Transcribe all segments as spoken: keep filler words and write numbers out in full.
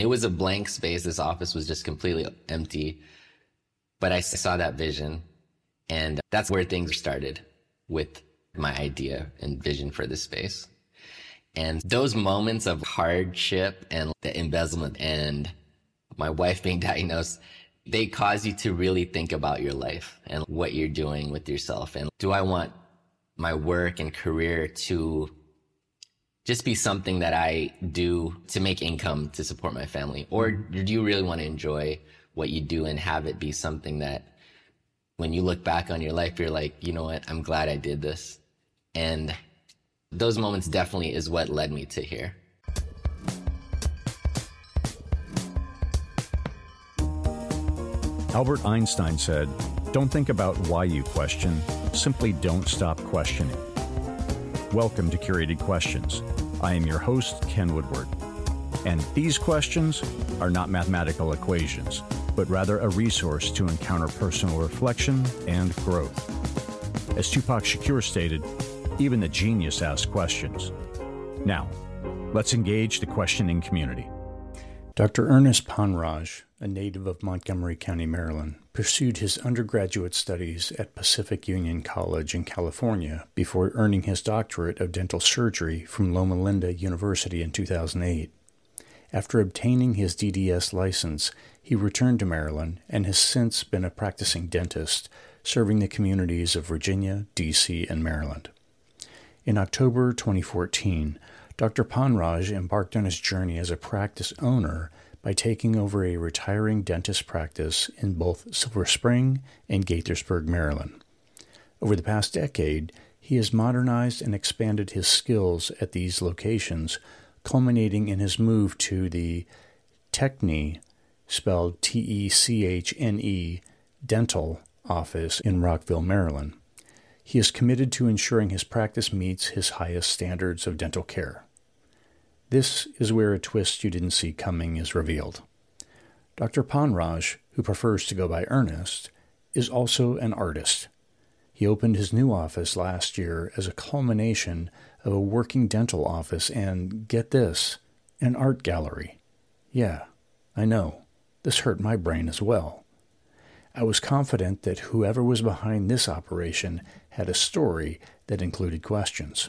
It was a blank space. This office was just completely empty. But I saw that vision, and that's where things started with my idea and vision for this space. And those moments of hardship and the embezzlement and my wife being diagnosed, they cause you to really think about your life and what you're doing with yourself. And do I want my work and career to just be something that I do to make income to support my family? Or do you really want to enjoy what you do and have it be something that when you look back on your life, you're like, you know what, I'm glad I did this. And those moments definitely is what led me to here. Albert Einstein said, "Don't think about why you question, simply don't stop questioning." Welcome to Curated Questions. I am your host, Ken Woodward. And these questions are not mathematical equations, but rather a resource to encounter personal reflection and growth. As Tupac Shakur stated, even the genius asks questions. Now, let's engage the questioning community. Doctor Ernest Panraj, a native of Montgomery County, Maryland, pursued his undergraduate studies at Pacific Union College in California before earning his doctorate of dental surgery from Loma Linda University in two thousand eight. After obtaining his D D S license, he returned to Maryland and has since been a practicing dentist, serving the communities of Virginia, D C, and Maryland. In October twenty fourteen, Doctor Panraj embarked on his journey as a practice owner by taking over a retiring dentist practice in both Silver Spring and Gaithersburg, Maryland. Over the past decade, he has modernized and expanded his skills at these locations, culminating in his move to the Techne, spelled T E C H N E, dental office in Rockville, Maryland. He is committed to ensuring his practice meets his highest standards of dental care. This is where a twist you didn't see coming is revealed. Doctor Panraj, who prefers to go by Ernest, is also an artist. He opened his new office last year as a culmination of a working dental office and, get this, an art gallery. Yeah, I know, this hurt my brain as well. I was confident that whoever was behind this operation had a story that included questions.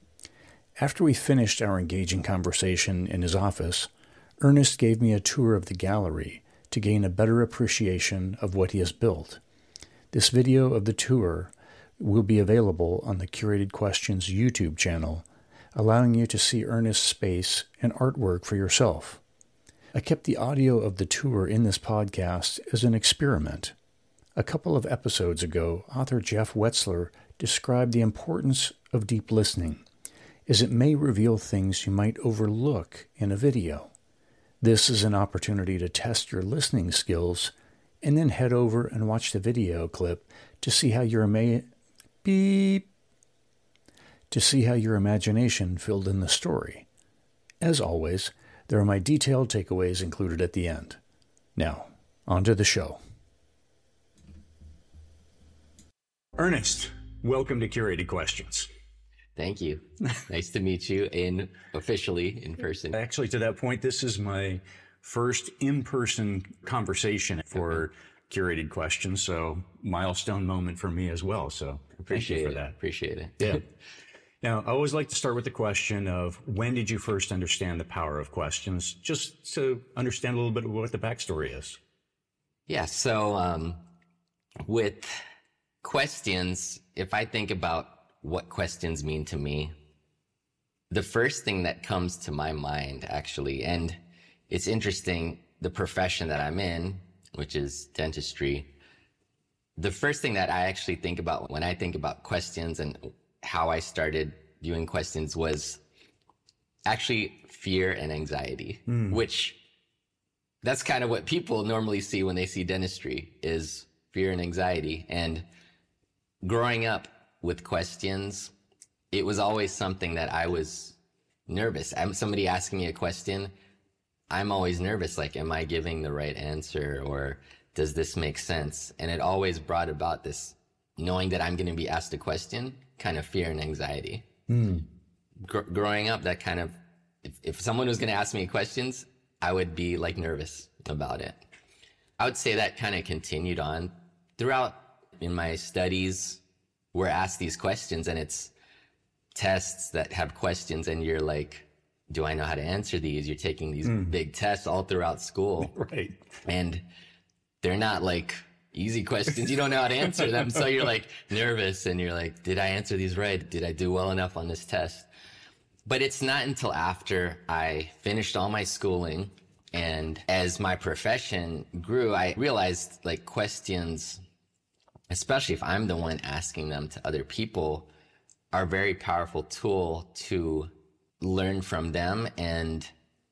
After we finished our engaging conversation in his office, Ernest gave me a tour of the gallery to gain a better appreciation of what he has built. This video of the tour will be available on the Curated Questions YouTube channel, allowing you to see Ernest's space and artwork for yourself. I kept the audio of the tour in this podcast as an experiment. A couple of episodes ago, author Jeff Wetzler described the importance of deep listening, as it may reveal things you might overlook in a video. This is an opportunity to test your listening skills and then head over and watch the video clip to see how your ama- beep to see how your imagination filled in the story. As always, there are my detailed takeaways included at the end. Now, on to the show. Ernest, welcome to Curated Questions. Thank you. Nice to meet you in officially in person. Actually, to that point, this is my first in-person conversation for Curated Questions, so milestone moment for me as well. So appreciate thank you for it. that. Appreciate it. Yeah. Now, I always like to start with the question of when did you first understand the power of questions, just to understand a little bit of what the backstory is. Yeah. So um, with questions, if I think about what questions mean to me, the first thing that comes to my mind, actually, and it's interesting, the profession that I'm in, which is dentistry, the first thing that I actually think about when I think about questions and how I started viewing questions was actually fear and anxiety, mm. which that's kind of what people normally see when they see dentistry is fear and anxiety. And growing up with questions, it was always something that I was nervous. I'm somebody asking me a question. I'm always nervous. Like, am I giving the right answer, or does this make sense? And it always brought about this knowing that I'm going to be asked a question, kind of fear and anxiety. Mm. Gr- growing up, that kind of, if, if someone was going to ask me questions, I would be like nervous about it. I would say that kind of continued on throughout in my studies. We're asked these questions, and it's tests that have questions, and you're like, do I know how to answer these? You're taking these mm. big tests all throughout school. Right. And they're not like easy questions. You don't know how to answer them. So you're like nervous, and you're like, did I answer these right? Did I do well enough on this test? But it's not until after I finished all my schooling and as my profession grew, I realized like questions, especially if I'm the one asking them to other people, are a very powerful tool to learn from them and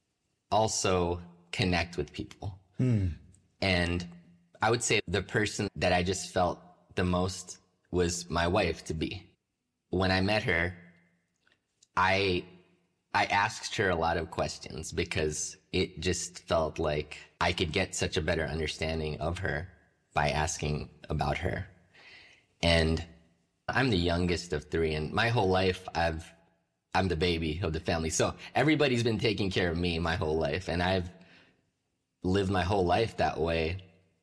also connect with people. Hmm. And I would say the person that I just felt the most was my wife to be. When I met her, I I asked her a lot of questions because it just felt like I could get such a better understanding of her by asking about her. And I'm the youngest of three, and my whole life I've I'm the baby of the family. So everybody's been taking care of me my whole life, and I've lived my whole life that way,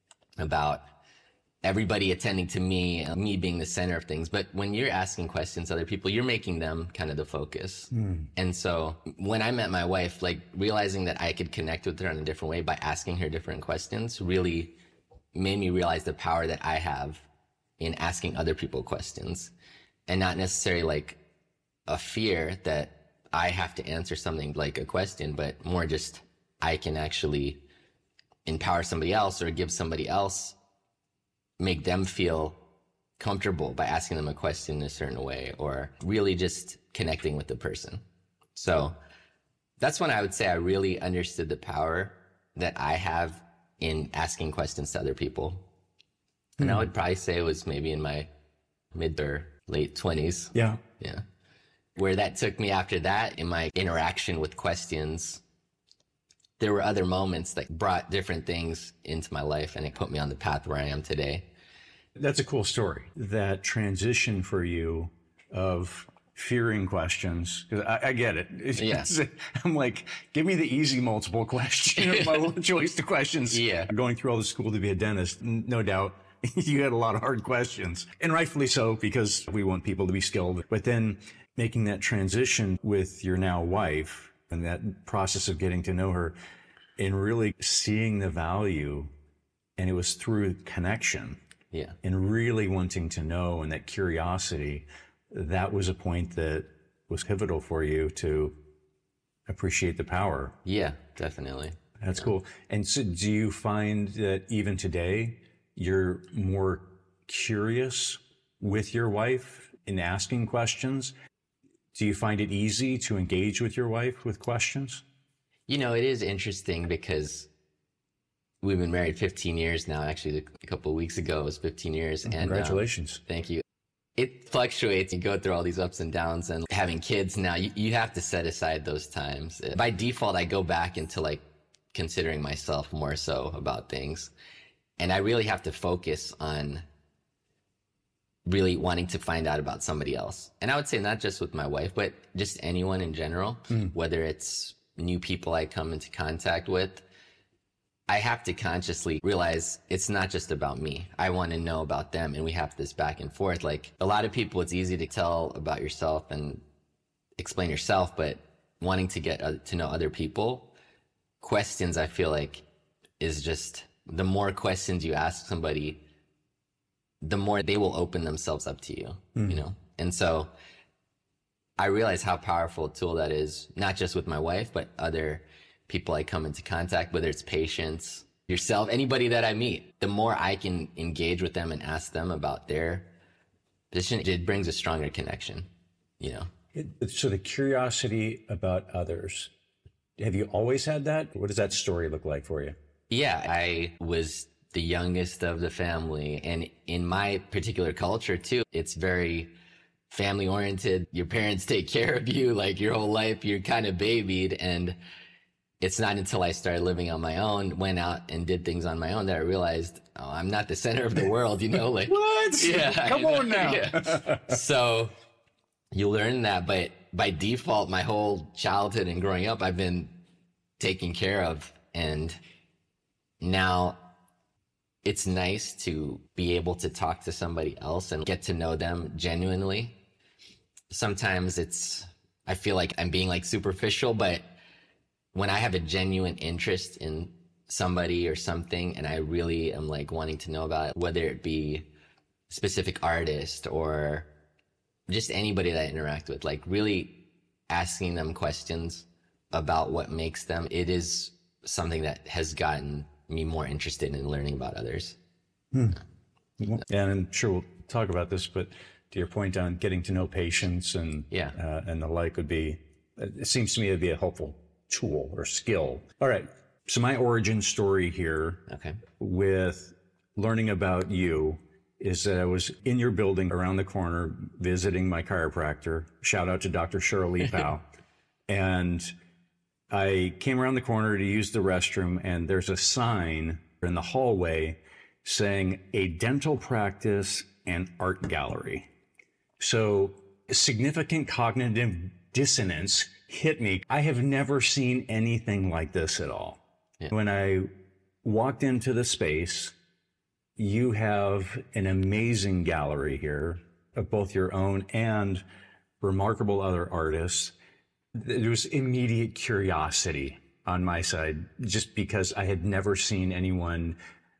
about everybody attending to me, me being the center of things. But when you're asking questions to other people, you're making them kind of the focus. Mm. And so when I met my wife, like realizing that I could connect with her in a different way by asking her different questions really made me realize the power that I have in asking other people questions, and not necessarily like a fear that I have to answer something like a question, but more just I can actually empower somebody else or give somebody else, make them feel comfortable by asking them a question in a certain way, or really just connecting with the person. So that's when I would say I really understood the power that I have in asking questions to other people. Mm-hmm. And I would probably say it was maybe in my mid or late twenties. Yeah. Yeah. Where that took me after that in my interaction with questions. There were other moments that brought different things into my life, and it put me on the path where I am today. That's a cool story. That transition for you of fearing questions, because I, I get it. It's, yeah. it's, I'm like, give me the easy multiple question, multiple choice of questions. Yeah. Going through all the school to be a dentist, no doubt. You had a lot of hard questions, and rightfully so, because we want people to be skilled. But then making that transition with your now wife and that process of getting to know her and really seeing the value, and it was through connection. Yeah. And really wanting to know, and that curiosity, that was a point that was pivotal for you to appreciate the power. Yeah, definitely. That's yeah. cool. And so do you find that even today you're more curious with your wife in asking questions? Do you find it easy to engage with your wife with questions? You know, it is interesting because we've been married fifteen years now. Actually, a couple of weeks ago, it was fifteen years. And congratulations. Um, thank you. It fluctuates. You go through all these ups and downs, and having kids now, you, you have to set aside those times. By default, I go back into like considering myself more so about things. And I really have to focus on really wanting to find out about somebody else. And I would say not just with my wife, but just anyone in general, mm. whether it's new people I come into contact with. I have to consciously realize it's not just about me. I want to know about them, and we have this back and forth. Like a lot of people, it's easy to tell about yourself and explain yourself, but wanting to get uh, to know other people, questions I feel like is just, the more questions you ask somebody, the more they will open themselves up to you, mm. you know? And so I realize how powerful a tool that is, not just with my wife, but other people I come into contact, whether it's patients, yourself, anybody that I meet. The more I can engage with them and ask them about their position, it brings a stronger connection, you know? It, so the curiosity about others, have you always had that? What does that story look like for you? Yeah, I was the youngest of the family. And in my particular culture too, it's very family oriented. Your parents take care of you like your whole life. You're kind of babied. And it's not until I started living on my own, went out and did things on my own, that I realized, oh, I'm not the center of the world, you know, like, what? Yeah. Come on now. Yeah. So you learn that, but by default, my whole childhood and growing up, I've been taking care of And now it's nice to be able to talk to somebody else and get to know them genuinely. Sometimes it's, I feel like I'm being like superficial, but when I have a genuine interest in somebody or something, and I really am like wanting to know about it, whether it be a specific artist or just anybody that I interact with, like really asking them questions about what makes them, it is something that has gotten me more interested in learning about others. Hmm. And I'm sure we'll talk about this, but to your point on getting to know patients and yeah. uh, and the like would be, it seems to me it'd be a helpful tool or skill. All right. So my origin story here okay. with learning about you is that I was in your building around the corner visiting my chiropractor. Shout out to Doctor Cheryl Lee Powell. And I came around the corner to use the restroom, and there's a sign in the hallway saying a dental practice and art gallery. So significant cognitive dissonance hit me. I have never seen anything like this at all. Yeah. When I walked into the space, you have an amazing gallery here of both your own and remarkable other artists. There was immediate curiosity on my side, just because I had never seen anyone,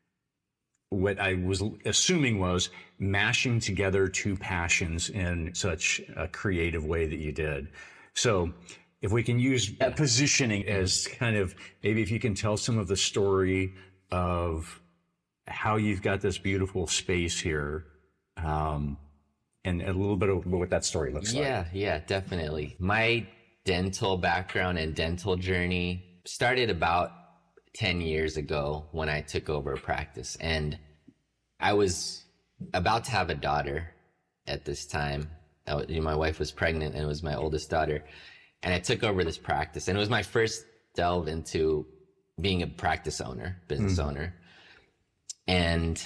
what I was assuming was mashing together two passions in such a creative way that you did. So if we can use that positioning as kind of, maybe if you can tell some of the story of how you've got this beautiful space here, um, and a little bit of what that story looks like. Yeah, yeah, definitely. My dental background and dental journey started about ten years ago when I took over a practice. And I was about to have a daughter at this time. I, you know, my wife was pregnant and it was my oldest daughter. And I took over this practice. And it was my first delve into being a practice owner, business mm. owner. And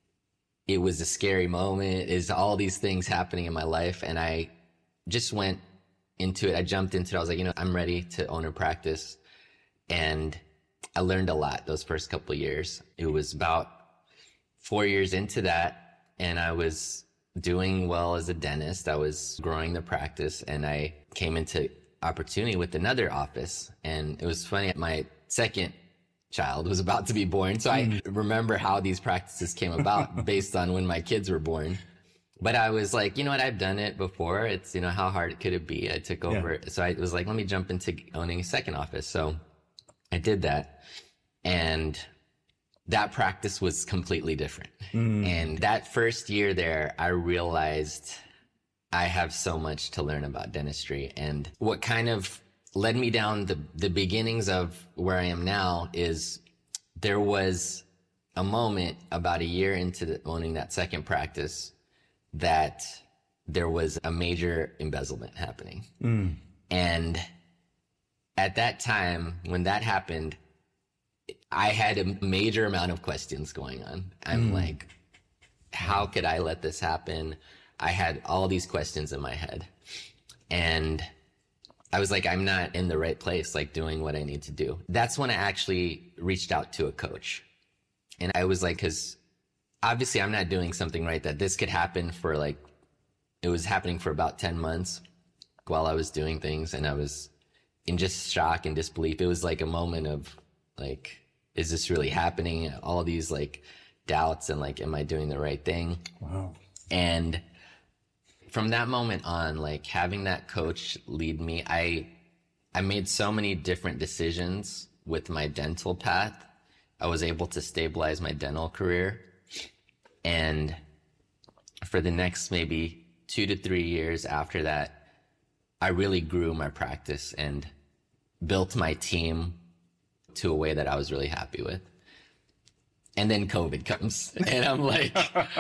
it was a scary moment. Is all these things happening in my life. And I just went into it. I jumped into it. I was like, you know, I'm ready to own a practice. And I learned a lot those first couple of years. It was about four years into that, and I was doing well as a dentist. I was growing the practice, and I came into opportunity with another office. And it was funny, my second child was about to be born. So I remember how these practices came about based on when my kids were born. But I was like, you know what, I've done it before. It's, you know, how hard could it be? I took over. Yeah. So I was like, let me jump into owning a second office. So I did that. And that practice was completely different. Mm. And that first year there, I realized I have so much to learn about dentistry. And what kind of led me down the, the beginnings of where I am now is there was a moment about a year into the, owning that second practice that there was a major embezzlement happening. Mm. And at that time, when that happened, I had a major amount of questions going on. I'm mm. like, how could I let this happen? I had all these questions in my head. And I was like, I'm not in the right place, like doing what I need to do. That's when I actually reached out to a coach. And I was like, because obviously I'm not doing something right, that this could happen for like, it was happening for about ten months while I was doing things. And I was in just shock and disbelief. It was like a moment of like, is this really happening? All these like doubts and like, am I doing the right thing? Wow. And from that moment on, like having that coach lead me, I, I made so many different decisions with my dental path. I was able to stabilize my dental career. And for the next maybe two to three years after that, I really grew my practice and built my team to a way that I was really happy with. And then COVID comes and I'm like,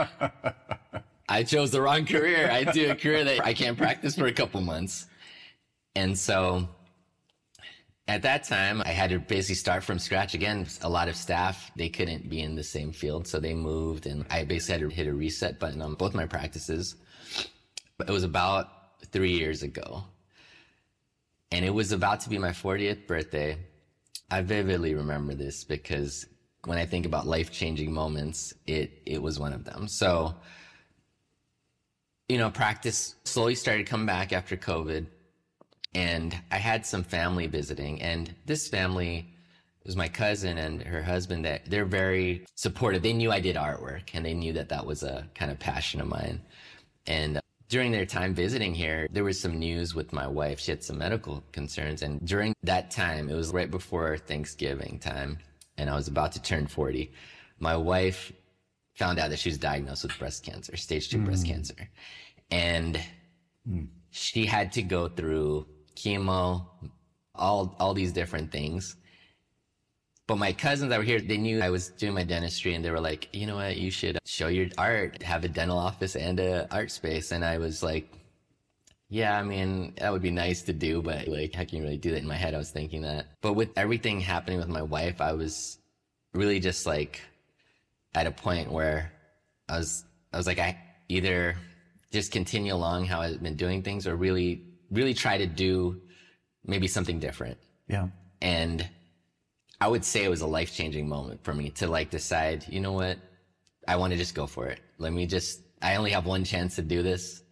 I chose the wrong career. I do a career that I can't practice for a couple months. And so at that time, I had to basically start from scratch again. A lot of staff, they couldn't be in the same field, so they moved, and I basically had to hit a reset button on both my practices. But it was about three years ago. And it was about to be my fortieth birthday. I vividly remember this because when I think about life-changing moments, it, it was one of them. So, you know, practice slowly started coming back after COVID, and I had some family visiting, and this family was my cousin and her husband. That they're very supportive. They knew I did artwork, and they knew that that was a kind of passion of mine. And during their time visiting here, there was some news with my wife. She had some medical concerns, and during that time, it was right before Thanksgiving time, and I was about to turn forty. My wife found out that she was diagnosed with breast cancer, stage two mm. breast cancer. And mm. she had to go through chemo, all, all these different things. But my cousins that were here, they knew I was doing my dentistry, and they were like, you know what, you should show your art, have a dental office and a art space. And I was like, yeah, I mean, that would be nice to do, but like, how can you really do that? In my head, I was thinking that. But with everything happening with my wife, I was really just like at a point where I was, I was like, I either just continue along how I've been doing things, or really, really try to do maybe something different. Yeah. And I would say it was a life-changing moment for me to like decide, you know what, I want to just go for it. Let me just, I only have one chance to do this.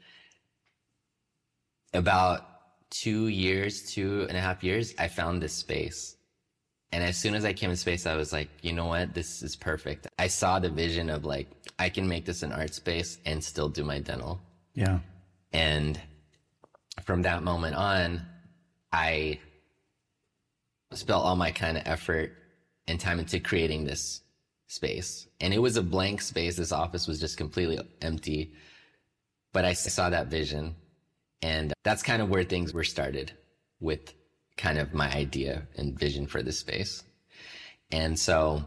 About two years, two and a half years, I found this space. And as soon as I came in space, I was like, you know what, this is perfect. I saw the vision of like, I can make this an art space and still do my dental. Yeah. And from that moment on, I spent all my kind of effort and time into creating this space. And it was a blank space. This office was just completely empty. But I saw that vision. And that's kind of where things were started, with kind of my idea and vision for this space. And so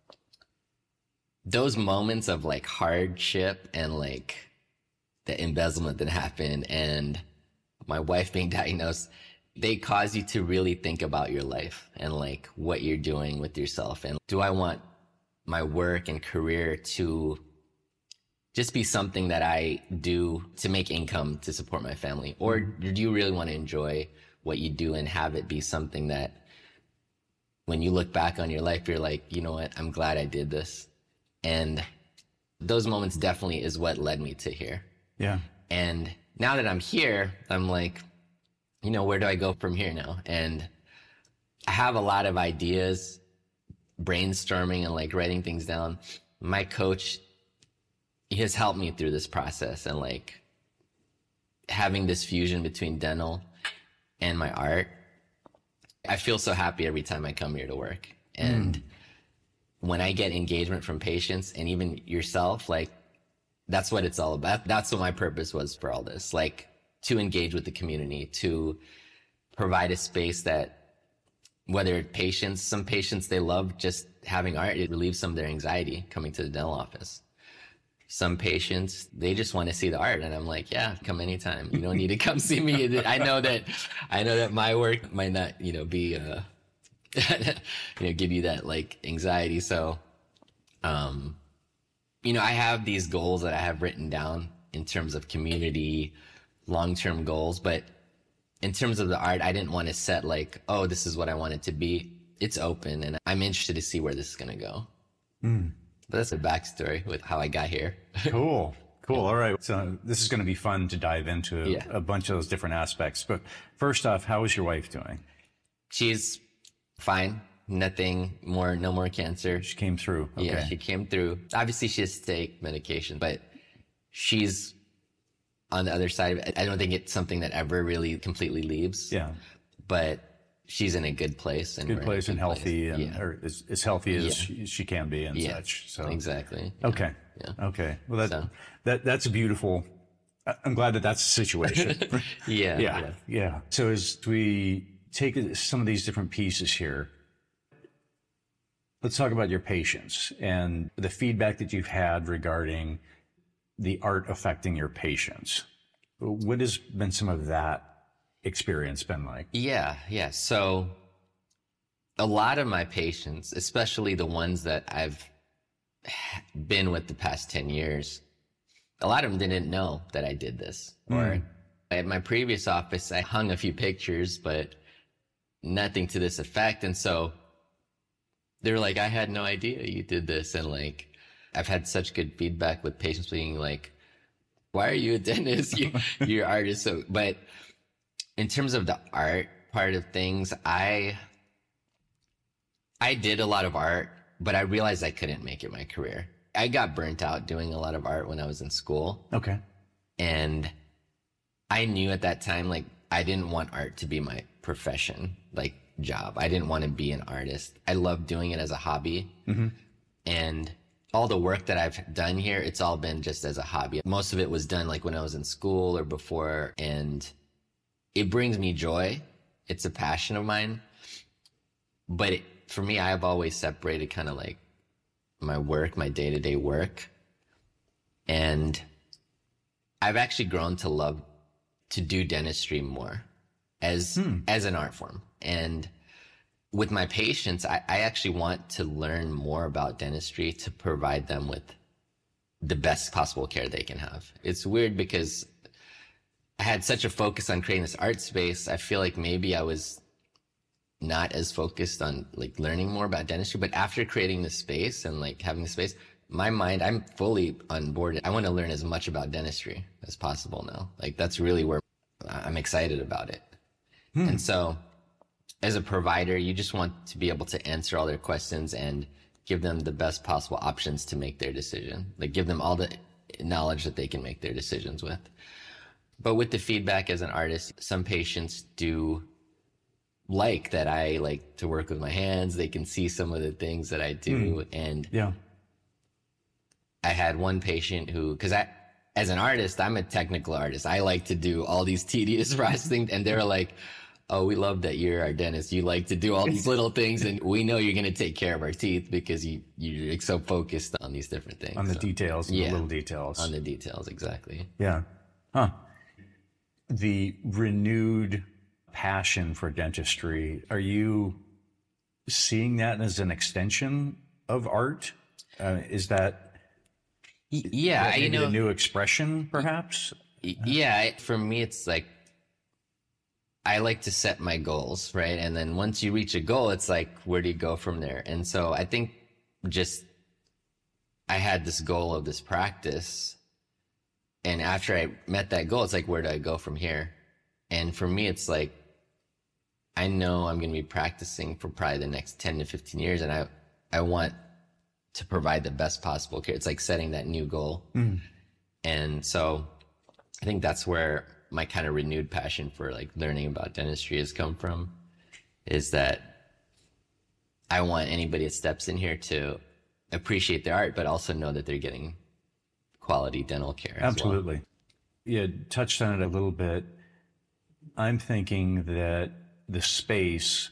those moments of like hardship and like the embezzlement that happened and my wife being diagnosed, they cause you to really think about your life and like what you're doing with yourself. And do I want my work and career to just be something that I do to make income to support my family? Or do you really want to enjoy what you do and have it be something that when you look back on your life, you're like, you know what, I'm glad I did this. And those moments definitely is what led me to here. Yeah. And now that I'm here, I'm like, you know, where do I go from here now? And I have a lot of ideas, brainstorming and like writing things down. My coach, he has helped me through this process, and like having this fusion between dental and my art. I feel so happy every time I come here to work. And mm. when I get engagement from patients and even yourself, like that's what it's all about. That's what my purpose was for all this. Like, to engage with the community, to provide a space that, whether patients, some patients, they love just having art. It relieves some of their anxiety coming to the dental office. Some patients, they just want to see the art. And I'm like, yeah, come anytime. You don't need to come see me. I know that, I know that my work might not, you know, be, uh, you know, give you that like anxiety. So, um, you know, I have these goals that I have written down in terms of community, long-term goals, but in terms of the art, I didn't want to set like, oh, this is what I want it to be. It's open, and I'm interested to see where this is going to go. Mm. But that's a backstory with how I got here. Cool. Cool. All right. So this is going to be fun to dive into yeah. a bunch of those different aspects. But first off, how is your wife doing? She's fine. Nothing more, no more cancer. She came through. Okay. Yeah, she came through. Obviously, she has to take medication, but she's on the other side of it. I don't think it's something that ever really completely leaves. Yeah. But she's in a good place. And good place good and healthy place. and yeah. or as, as healthy as yeah. she, she can be and yeah. such. So exactly. Okay. Yeah. Okay. Well, that, so. that, that's a beautiful, I'm glad that that's the situation. yeah, yeah. Yeah. Yeah. So as we take some of these different pieces here, let's talk about your patients and the feedback that you've had regarding the art affecting your patients. What has been some of that experience been like? Yeah, yeah. So a lot of my patients, especially the ones that I've been with the past ten years, a lot of them didn't know that I did this. Mm. Or at my previous office, I hung a few pictures, but nothing to this effect. And so They're like, I had no idea you did this. And like, I've had such good feedback with patients being like, why are you a dentist? You, you're an artist. So, but in terms of the art part of things, I, I did a lot of art, but I realized I couldn't make it my career. I got burnt out doing a lot of art when I was in school. Okay. And I knew at that time, like, I didn't want art to be my profession, like job. I didn't want to be an artist. I love doing it as a hobby. Mm-hmm. And all the work that I've done here, it's all been just as a hobby. Most of it was done like when I was in school or before. And it brings me joy. It's a passion of mine. But it, for me, I've always separated kind of like my work, my day-to-day work. And I've actually grown to love to do dentistry more as hmm. as an art form. And with my patients, I, I actually want to learn more about dentistry to provide them with the best possible care they can have. It's weird because I had such a focus on creating this art space. I feel like maybe I was not as focused on like learning more about dentistry, but after creating this space and like having the space, my mind, I'm fully on board. I want to learn as much about dentistry as possible now. Like that's really where I'm excited about it. Hmm. And so as a provider, you just want to be able to answer all their questions and give them the best possible options to make their decision. Like give them all the knowledge that they can make their decisions with. But with the feedback as an artist, some patients do like that I like to work with my hands. They can see some of the things that I do. Hmm. And yeah. I had one patient who, because I, as an artist, I'm a technical artist. I like to do all these tedious processing, and they're like, oh, we love that you're our dentist. You like to do all these little things, and we know you're going to take care of our teeth because you, you're so focused on these different things. On the so, details, and yeah, the little details. On the details, exactly. Yeah. Huh. The renewed passion for dentistry, are you seeing that as an extension of art? Uh, is that... Yeah, maybe you know, a new expression, perhaps. Yeah, for me, it's like I like to set my goals, right? And then once you reach a goal, it's like, where do you go from there? And so I think just I had this goal of this practice, and after I met that goal, it's like, where do I go from here? And for me, it's like I know I'm going to be practicing for probably the next ten to fifteen years, and I I want to provide the best possible care. It's like setting that new goal. Mm. And so I think that's where my kind of renewed passion for like learning about dentistry has come from, is that I want anybody that steps in here to appreciate their art, but also know that they're getting quality dental care. Absolutely. As well. You touched on it a little bit. I'm thinking that the space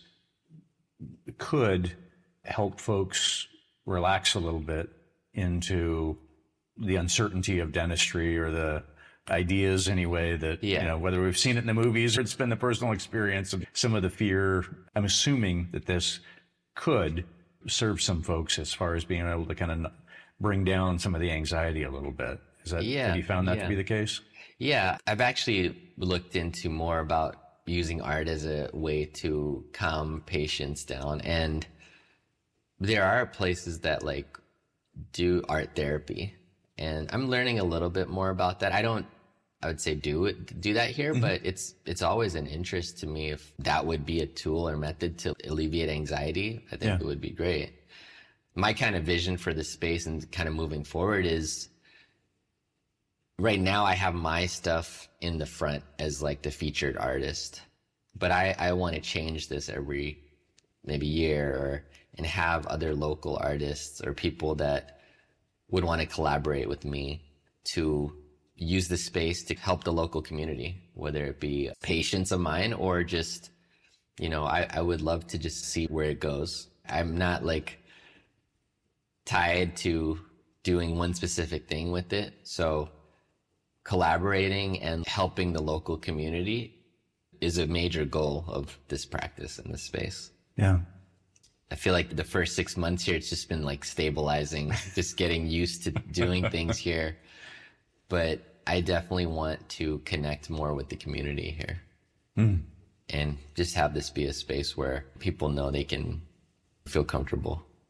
could help folks relax a little bit into the uncertainty of dentistry, or the ideas anyway that, yeah. you know, whether we've seen it in the movies or it's been the personal experience of some of the fear. I'm assuming that this could serve some folks as far as being able to kind of bring down some of the anxiety a little bit. Is that, yeah, have you found that yeah. to be the case? Yeah, I've actually looked into more about using art as a way to calm patients down. And there are places that like do art therapy, and I'm learning a little bit more about that. I don't, I would say do it, do that here, mm-hmm. but it's, it's always an interest to me if that would be a tool or method to alleviate anxiety. I think yeah. it would be great. My kind of vision for the space and kind of moving forward is, right now I have my stuff in the front as like the featured artist, but I, I want to change this every maybe year, or and have other local artists or people that would want to collaborate with me to use the space to help the local community, whether it be patients of mine or just, you know, I, I would love to just see where it goes. I'm not like tied to doing one specific thing with it. So collaborating and helping the local community is a major goal of this practice in this space. Yeah. I feel like the first six months here, it's just been like stabilizing, just getting used to doing things here. But I definitely want to connect more with the community here mm. and just have this be a space where people know they can feel comfortable.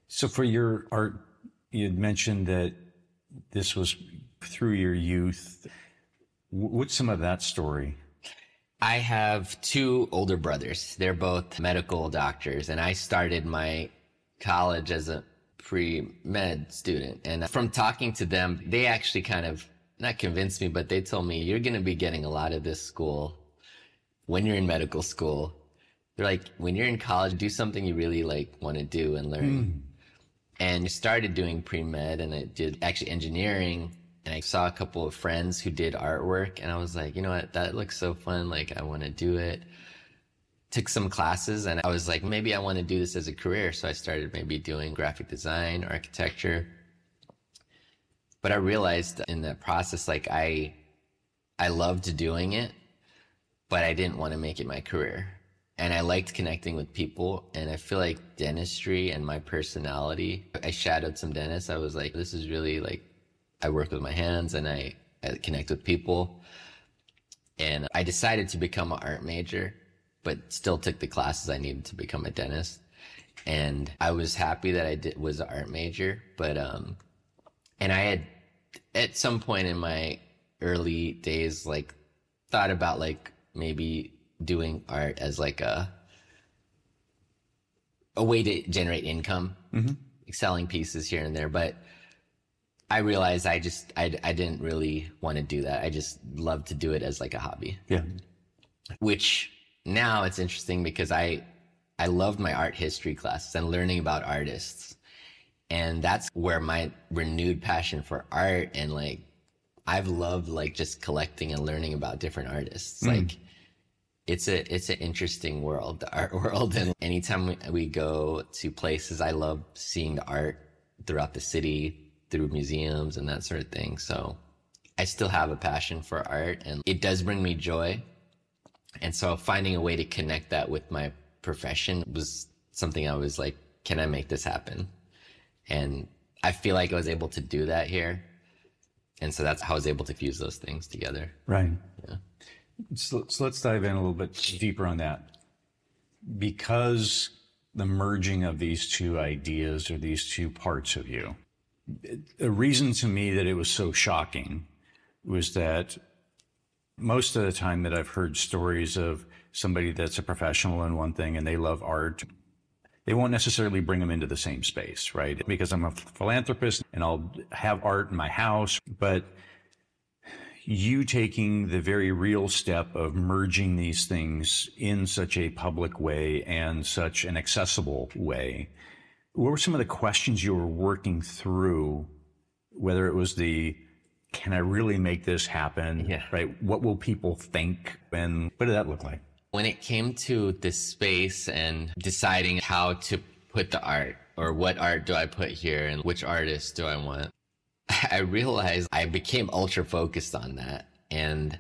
So for your art, you had mentioned that this was through your youth. What's some of that story? I have two older brothers. They're both medical doctors, and I started my college as a pre-med student. And from talking to them, they actually kind of, not convinced me, but they told me, you're going to be getting a lot of this school when you're in medical school. They're like, when you're in college, do something you really like want to do and learn. Mm. And I started doing pre-med, and I did actually engineering. And I saw a couple of friends who did artwork, and I was like, you know what, that looks so fun. Like, I want to do it. Took some classes, and I was like, maybe I want to do this as a career. So I started maybe doing graphic design, architecture. But I realized in that process, like I, I loved doing it, but I didn't want to make it my career. And I liked connecting with people. And I feel like dentistry and my personality, I shadowed some dentists. I was like, this is really like, I work with my hands, and I, I connect with people. And I decided to become an art major, but still took the classes I needed to become a dentist. And I was happy that I did, was an art major, but, um, and I had at some point in my early days, like thought about like maybe doing art as like a, a way to generate income, mm-hmm. selling pieces here and there. But I realized I just, I, I didn't really want to do that. I just loved to do it as like a hobby. Yeah. Which now it's interesting because I, I loved my art history classes and learning about artists. And that's where my renewed passion for art, and like, I've loved like just collecting and learning about different artists. Mm. Like it's a, it's an interesting world, the art world. And anytime we, we go to places, I love seeing the art throughout the city, through museums and that sort of thing. So I still have a passion for art, and it does bring me joy. And so finding a way to connect that with my profession was something I was like, can I make this happen? And I feel like I was able to do that here. And so that's how I was able to fuse those things together. Right. Yeah. So, so let's dive in a little bit deeper on that. Because the merging of these two ideas, or these two parts of you, a reason to me that it was so shocking was that most of the time that I've heard stories of somebody that's a professional in one thing and they love art, they won't necessarily bring them into the same space, right? Because I'm a philanthropist and I'll have art in my house, but you taking the very real step of merging these things in such a public way and such an accessible way, what were some of the questions you were working through, whether it was the, can I really make this happen? Yeah. Right? What will people think? And what did that look like? When it came to this space and deciding how to put the art, or what art do I put here and which artist do I want, I realized I became ultra focused on that. And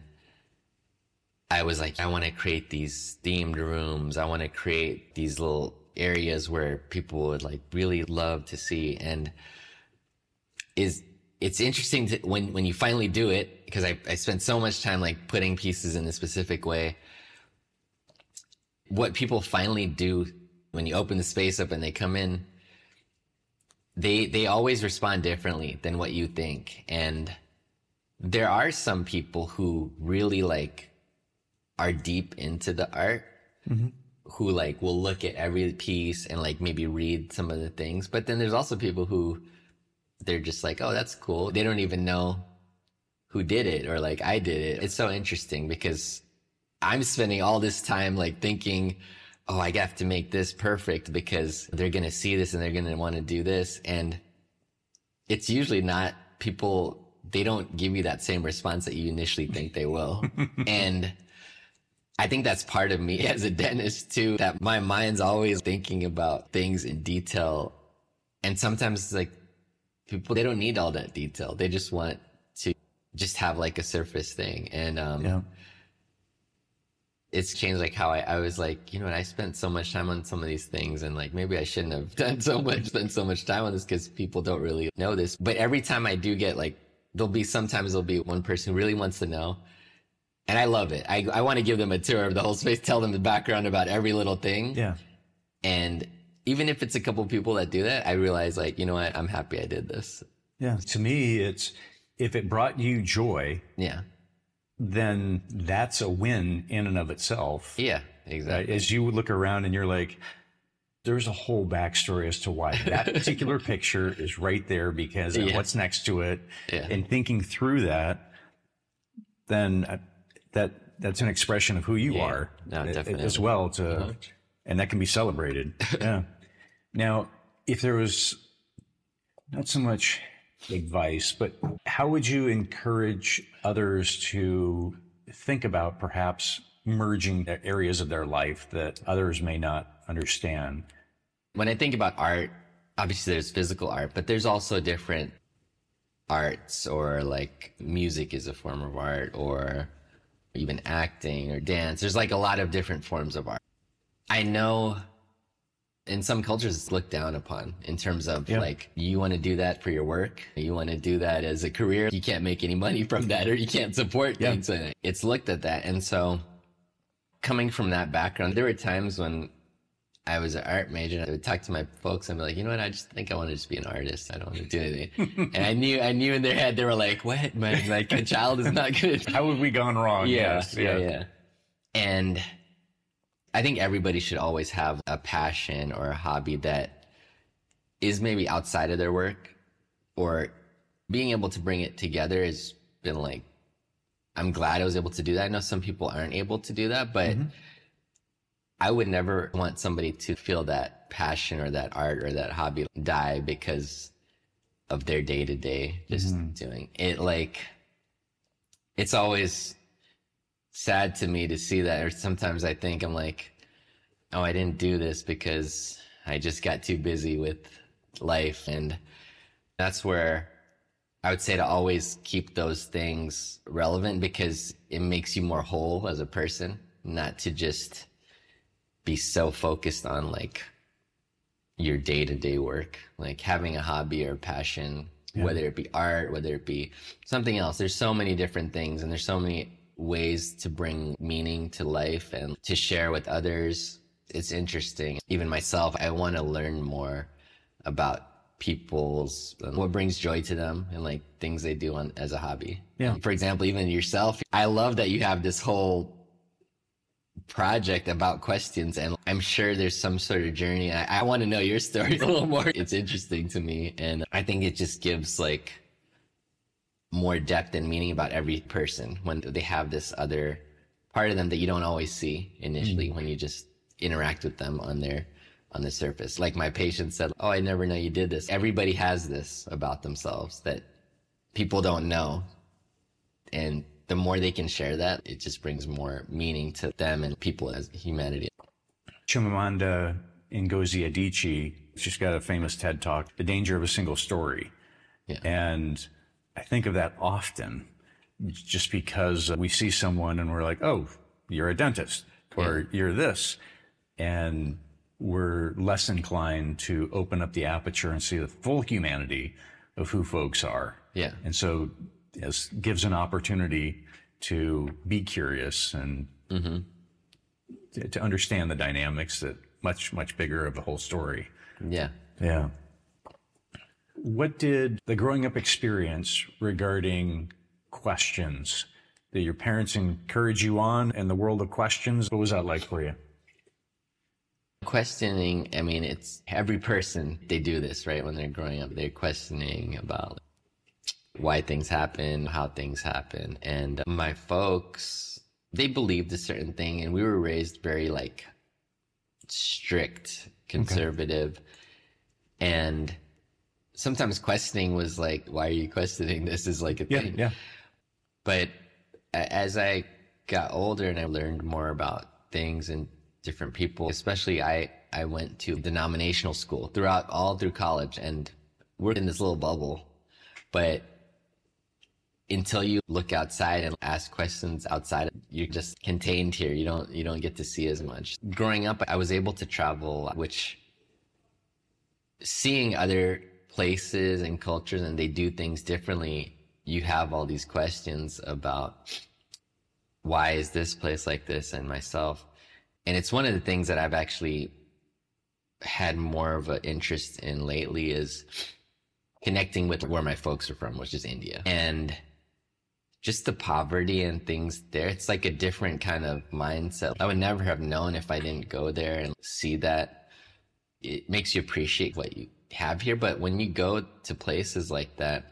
I was like, I want to create these themed rooms. I want to create these little areas where people would like really love to see. And is it's interesting to, when when you finally do it, because I, I spent so much time like putting pieces in a specific way. What people finally do when you open the space up and they come in, they they always respond differently than what you think. And there are some people who really like are deep into the art, mm-hmm. who like will look at every piece and like maybe read some of the things. But then there's also people who they're just like, oh, that's cool. They don't even know who did it, or like I did it. It's so interesting because I'm spending all this time like thinking, oh, I have to make this perfect because they're going to see this and they're going to want to do this. And it's usually not people, they don't give you that same response that you initially think they will. And I think that's part of me as a dentist too, that my mind's always thinking about things in detail. And sometimes it's like people, they don't need all that detail. They just want to just have like a surface thing. And, um, yeah. It's changed like how I, I was like, you know what, I spent so much time on some of these things and like maybe I shouldn't have done so much, spent so much time on this because people don't really know this. But every time I do get like, there'll be, sometimes there'll be one person who really wants to know. And I love it. I, I want to give them a tour of the whole space, tell them the background about every little thing. Yeah. And even if it's a couple people that do that, I realize like, you know what, I'm happy I did this. Yeah. To me, it's if it brought you joy, Yeah. then that's a win in and of itself. Yeah, exactly. As you look around and you're like, there's a whole backstory as to why that particular picture is right there because of Yeah. what's next to it. Yeah. And thinking through that, then uh, that that's an expression of who you Yeah. are No, a- definitely. as well. To Uh-huh. and that can be celebrated. Yeah. Now, if there was not so much advice, but how would you encourage others to think about perhaps merging the areas of their life that others may not understand? When I think about art, obviously there's physical art, but there's also different arts, or like music is a form of art, or even acting or dance. There's like a lot of different forms of art. I know in some cultures it's looked down upon in terms of Yeah. like, you want to do that for your work, you want to do that as a career, you can't make any money from that, or you can't support Yeah. things. And it's looked at that. And so coming from that background, there were times when I was an art major and I would talk to my folks and be like, you know what, I just think I want to just be an artist. I don't want to do anything. And I knew, I knew in their head, they were like, what, man, like a child is not going to. How have we gone wrong? Yeah, Yes, yeah, yeah. And I think everybody should always have a passion or a hobby that is maybe outside of their work, or being able to bring it together has been like, I'm glad I was able to do that. I know some people aren't able to do that, but Mm-hmm. I would never want somebody to feel that passion or that art or that hobby die because of their day to day just doing it. Like, it's always sad to me to see that. Or sometimes I think I'm like, oh, I didn't do this because I just got too busy with life. And that's where I would say to always keep those things relevant, because it makes you more whole as a person, not to just be so focused on like your day-to-day work. Like having a hobby or passion, Yeah. whether it be art, whether it be something else. There's so many different things, and there's so many ways to bring meaning to life and to share with others. It's interesting. Even myself, I want to learn more about people's, what brings joy to them, and like things they do on as a hobby. Yeah. For example, even yourself, I love that you have this whole project about questions, and I'm sure there's some sort of journey. I, I want to know your story a little more. It's interesting to me, and I think it just gives like more depth and meaning about every person when they have this other part of them that you don't always see initially when you just interact with them on their on the surface. Like my patient said, oh, I never know you did this. Everybody has this about themselves that people don't know, and the more they can share that, it just brings more meaning to them and people as humanity. Chimamanda Ngozi Adichie, she's got a famous TED Talk, The Danger of a Single Story. Yeah. And I think of that often just because we see someone and we're like, oh, you're a dentist, or Yeah. you're this. And we're less inclined to open up the aperture and see the full humanity of who folks are. Yeah. And so it gives an opportunity to be curious and Mm-hmm. to, to understand the dynamics that much, much bigger of the whole story. Yeah. Yeah. What did the growing up experience regarding questions that your parents encourage you on in the world of questions, what was that like for you? Questioning, I mean, it's every person, they do this, right? When they're growing up, they're questioning about why things happen, how things happen. And my folks, they believed a certain thing, and we were raised very like strict, conservative. And sometimes questioning was like, why are you questioning this is like a Yeah, thing. yeah. But a- as I got older and I learned more about things and different people, especially I, I went to denominational school throughout all through college, and we're in this little bubble. But until you look outside and ask questions outside, you're just contained here. You don't, you don't get to see as much. Growing up, I was able to travel, which seeing other places and cultures and they do things differently, you have all these questions about why is this place like this and myself. And it's one of the things that I've actually had more of an interest in lately is connecting with where my folks are from, which is India. And just the poverty and things there, it's like a different kind of mindset. I would never have known if I didn't go there and see that. It makes you appreciate what you have here. But when you go to places like that,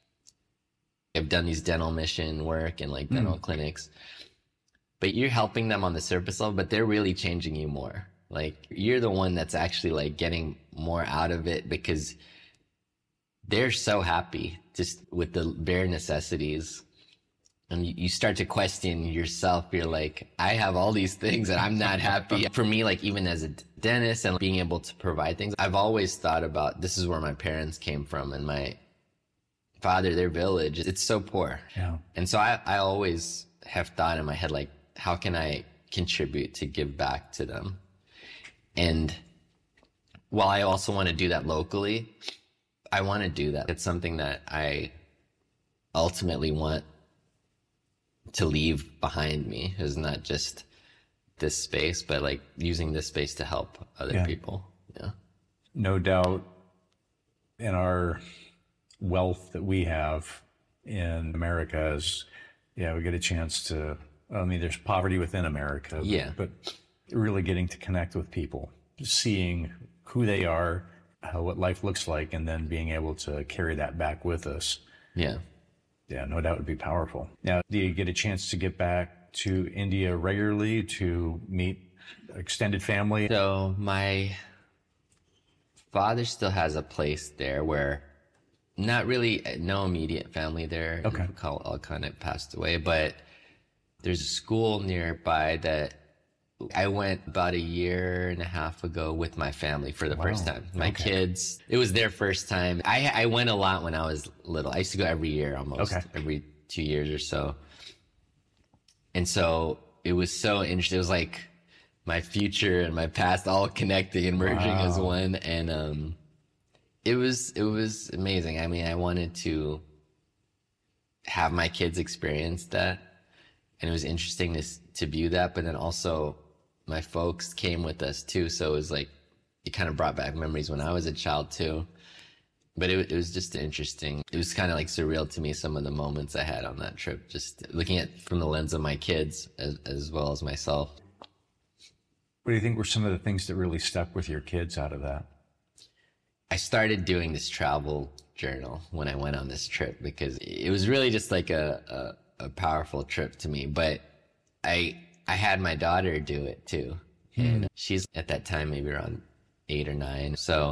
I've done these dental mission work and like dental mm. clinics, but you're helping them on the surface level, but they're really changing you more. Like you're the one that's actually like getting more out of it because they're so happy just with the bare necessities. And you start to question yourself. You're like, I have all these things and I'm not happy. For me, like even as a dentist and being able to provide things, I've always thought about this is where my parents came from and my father, their village, it's so poor. Yeah. And so I, I always have thought in my head, like, how can I contribute to give back to them? And while I also want to do that locally, I want to do that. It's something that I ultimately want to leave behind me, is not just this space, but like using this space to help other yeah. people. Yeah. No doubt in our wealth that we have in America is, yeah, we get a chance to, I mean, there's poverty within America, but, yeah. but really getting to connect with people, seeing who they are, how, what life looks like, and then being able to carry that back with us. Yeah. Yeah, no doubt would be powerful. Now, do you get a chance to get back to India regularly to meet extended family? So my father still has a place there where not really, no immediate family there. Okay. All, all kind of passed away, but there's a school nearby that I went about a year and a half ago with my family for the wow. first time. My okay. kids, it was their first time. I, I went a lot when I was little. I used to go every year almost, okay. every two years or so. And so it was so interesting. It was like my future and my past all connecting and merging wow. as one. And um, it was, it was amazing. I mean, I wanted to have my kids experience that. And it was interesting to, to view that, but then also my folks came with us too. So it was like, it kind of brought back memories when I was a child too. But it, it was just interesting. It was kind of like surreal to me, some of the moments I had on that trip, just looking at from the lens of my kids as, as well as myself. What do you think were some of the things that really stuck with your kids out of that? I started doing this travel journal when I went on this trip because it was really just like a, a, a powerful trip to me. But I I had my daughter do it too. Mm. And she's at that time maybe around eight or nine. So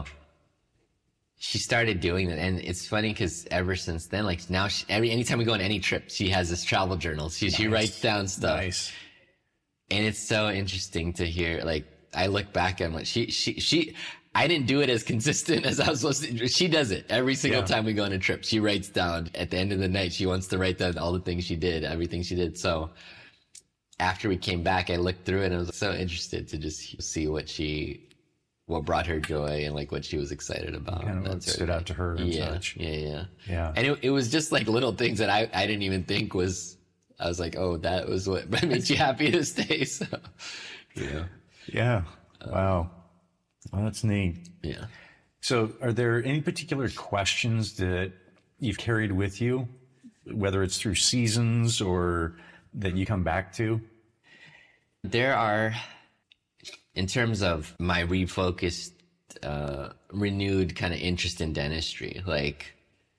she started doing that. And it's funny because ever since then, like now, she, every anytime we go on any trip, she has this travel journal. She, nice. she writes down stuff. Nice. And it's so interesting to hear, like, I look back on what she, she, she, I didn't do it as consistent as I was supposed to. She does it every single yeah. time we go on a trip. She writes down at the end of the night. She wants to write down all the things she did, everything she did. So after we came back, I looked through it and I was so interested to just see what she, what brought her joy and like what she was excited about. Kind of what stood out to her and yeah, such. Yeah, yeah, yeah. And it, it was just like little things that I, I didn't even think was, I was like, oh, that was what made you happy to stay. So, yeah. Yeah. Wow. Well, that's neat. Yeah. So are there any particular questions that you've carried with you, whether it's through seasons or that you come back to? There are, in terms of my refocused, uh, renewed kind of interest in dentistry, like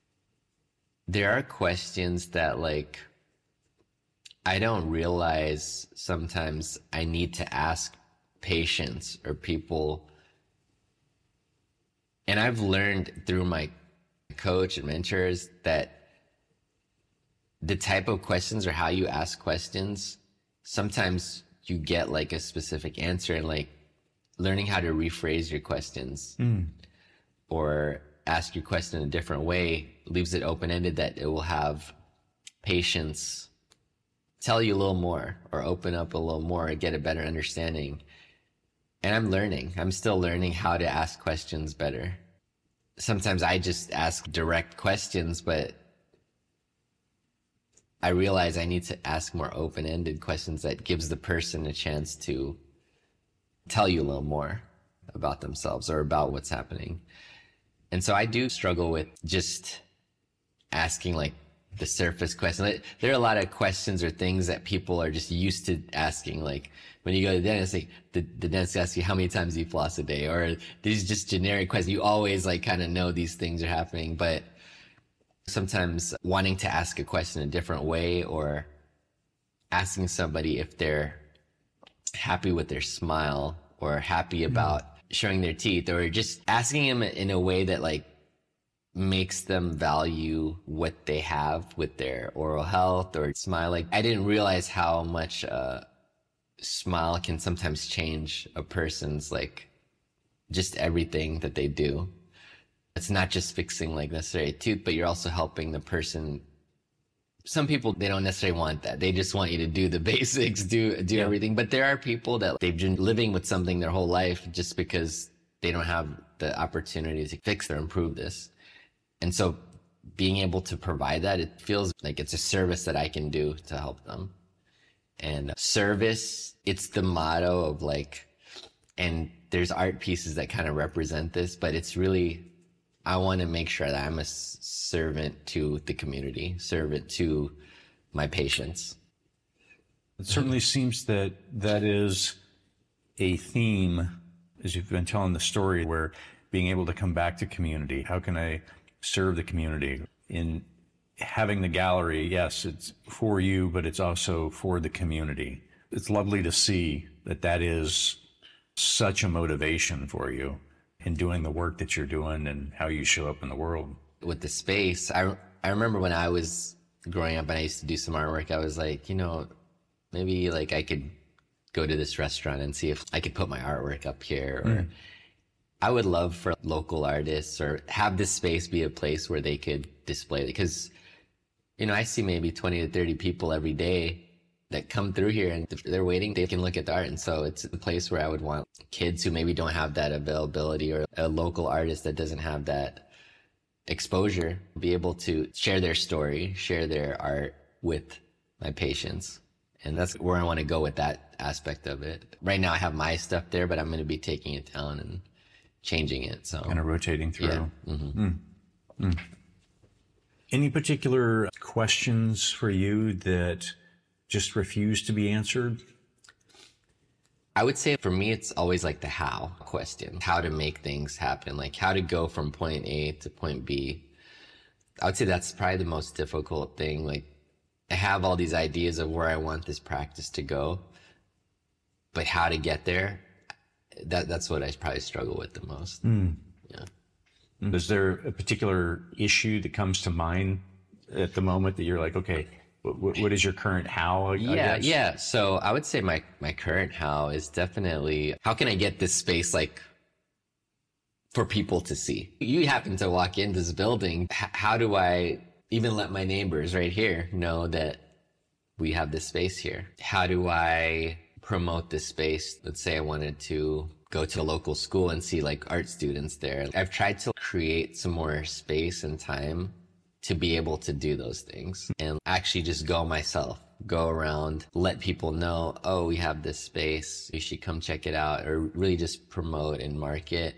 there are questions that like I don't realize sometimes I need to ask patients or people. And I've learned through my coach and mentors that the type of questions or how you ask questions, sometimes you get like a specific answer, and like learning how to rephrase your questions mm. or ask your question in a different way leaves it open-ended that it will have patients tell you a little more or open up a little more and get a better understanding. And I'm learning. I'm still learning how to ask questions better. Sometimes I just ask direct questions, but I realize I need to ask more open-ended questions that gives the person a chance to tell you a little more. about themselves or about what's happening. And so I do struggle with just asking like the surface question. There are a lot of questions or things that people are just used to asking. Like when you go to the dentist, like the, the dentist asks you how many times do you floss a day, or these just generic questions. You always like kind of know these things are happening, but sometimes wanting to ask a question a different way, or asking somebody if they're happy with their smile or happy about mm. showing their teeth, or just asking them in a way that like makes them value what they have with their oral health or smile. Like I didn't realize how much uh smile can sometimes change a person's like just everything that they do. It's not just fixing like necessarily a tooth, but you're also helping the person. Some people, they don't necessarily want that. They just want you to do the basics, do do yeah. everything. But there are people that they've been living with something their whole life just because they don't have the opportunity to fix or improve this. And so being able to provide that, it feels like it's a service that I can do to help them. And service, it's the motto of like, and there's art pieces that kind of represent this, but it's really, I want to make sure that I'm a servant to the community, servant to my patients. It certainly seems that that is a theme, as you've been telling the story, where being able to come back to community. How can I serve the community? In having the gallery, yes, it's for you, but it's also for the community. It's lovely to see that that is such a motivation for you in doing the work that you're doing and how you show up in the world. With the space, I, I remember when I was growing up and I used to do some artwork, I was like, you know, maybe like I could go to this restaurant and see if I could put my artwork up here. Or mm. I would love for local artists or have this space be a place where they could display it. Because, you know, I see maybe twenty to thirty people every day that come through here and if they're waiting, they can look at the art. And so it's a place where I would want kids who maybe don't have that availability, or a local artist that doesn't have that exposure, be able to share their story, share their art with my patients. And that's where I want to go with that aspect of it. Right now I have my stuff there, but I'm going to be taking it down and changing it. So kind of rotating through. Yeah. Mm-hmm. Mm. Mm. Any particular questions for you that just refuse to be answered? I would say for me, it's always like the how question, how to make things happen, like how to go from point A to point B. I would say that's probably the most difficult thing. Like I have all these ideas of where I want this practice to go, but how to get there, that that's what I probably struggle with the most. Mm. Yeah. Is there a particular issue that comes to mind at the moment that you're like, okay, what, what is your current how? I yeah, guess? yeah. So I would say my, my current how is definitely, how can I get this space like for people to see? You happen to walk into this building. H- how do I even let my neighbors right here know that we have this space here? How do I promote this space? Let's say I wanted to go to a local school and see like art students there. I've tried to create some more space and time to be able to do those things and actually just go myself, go around, let people know, oh, we have this space, you should come check it out, or really just promote and market.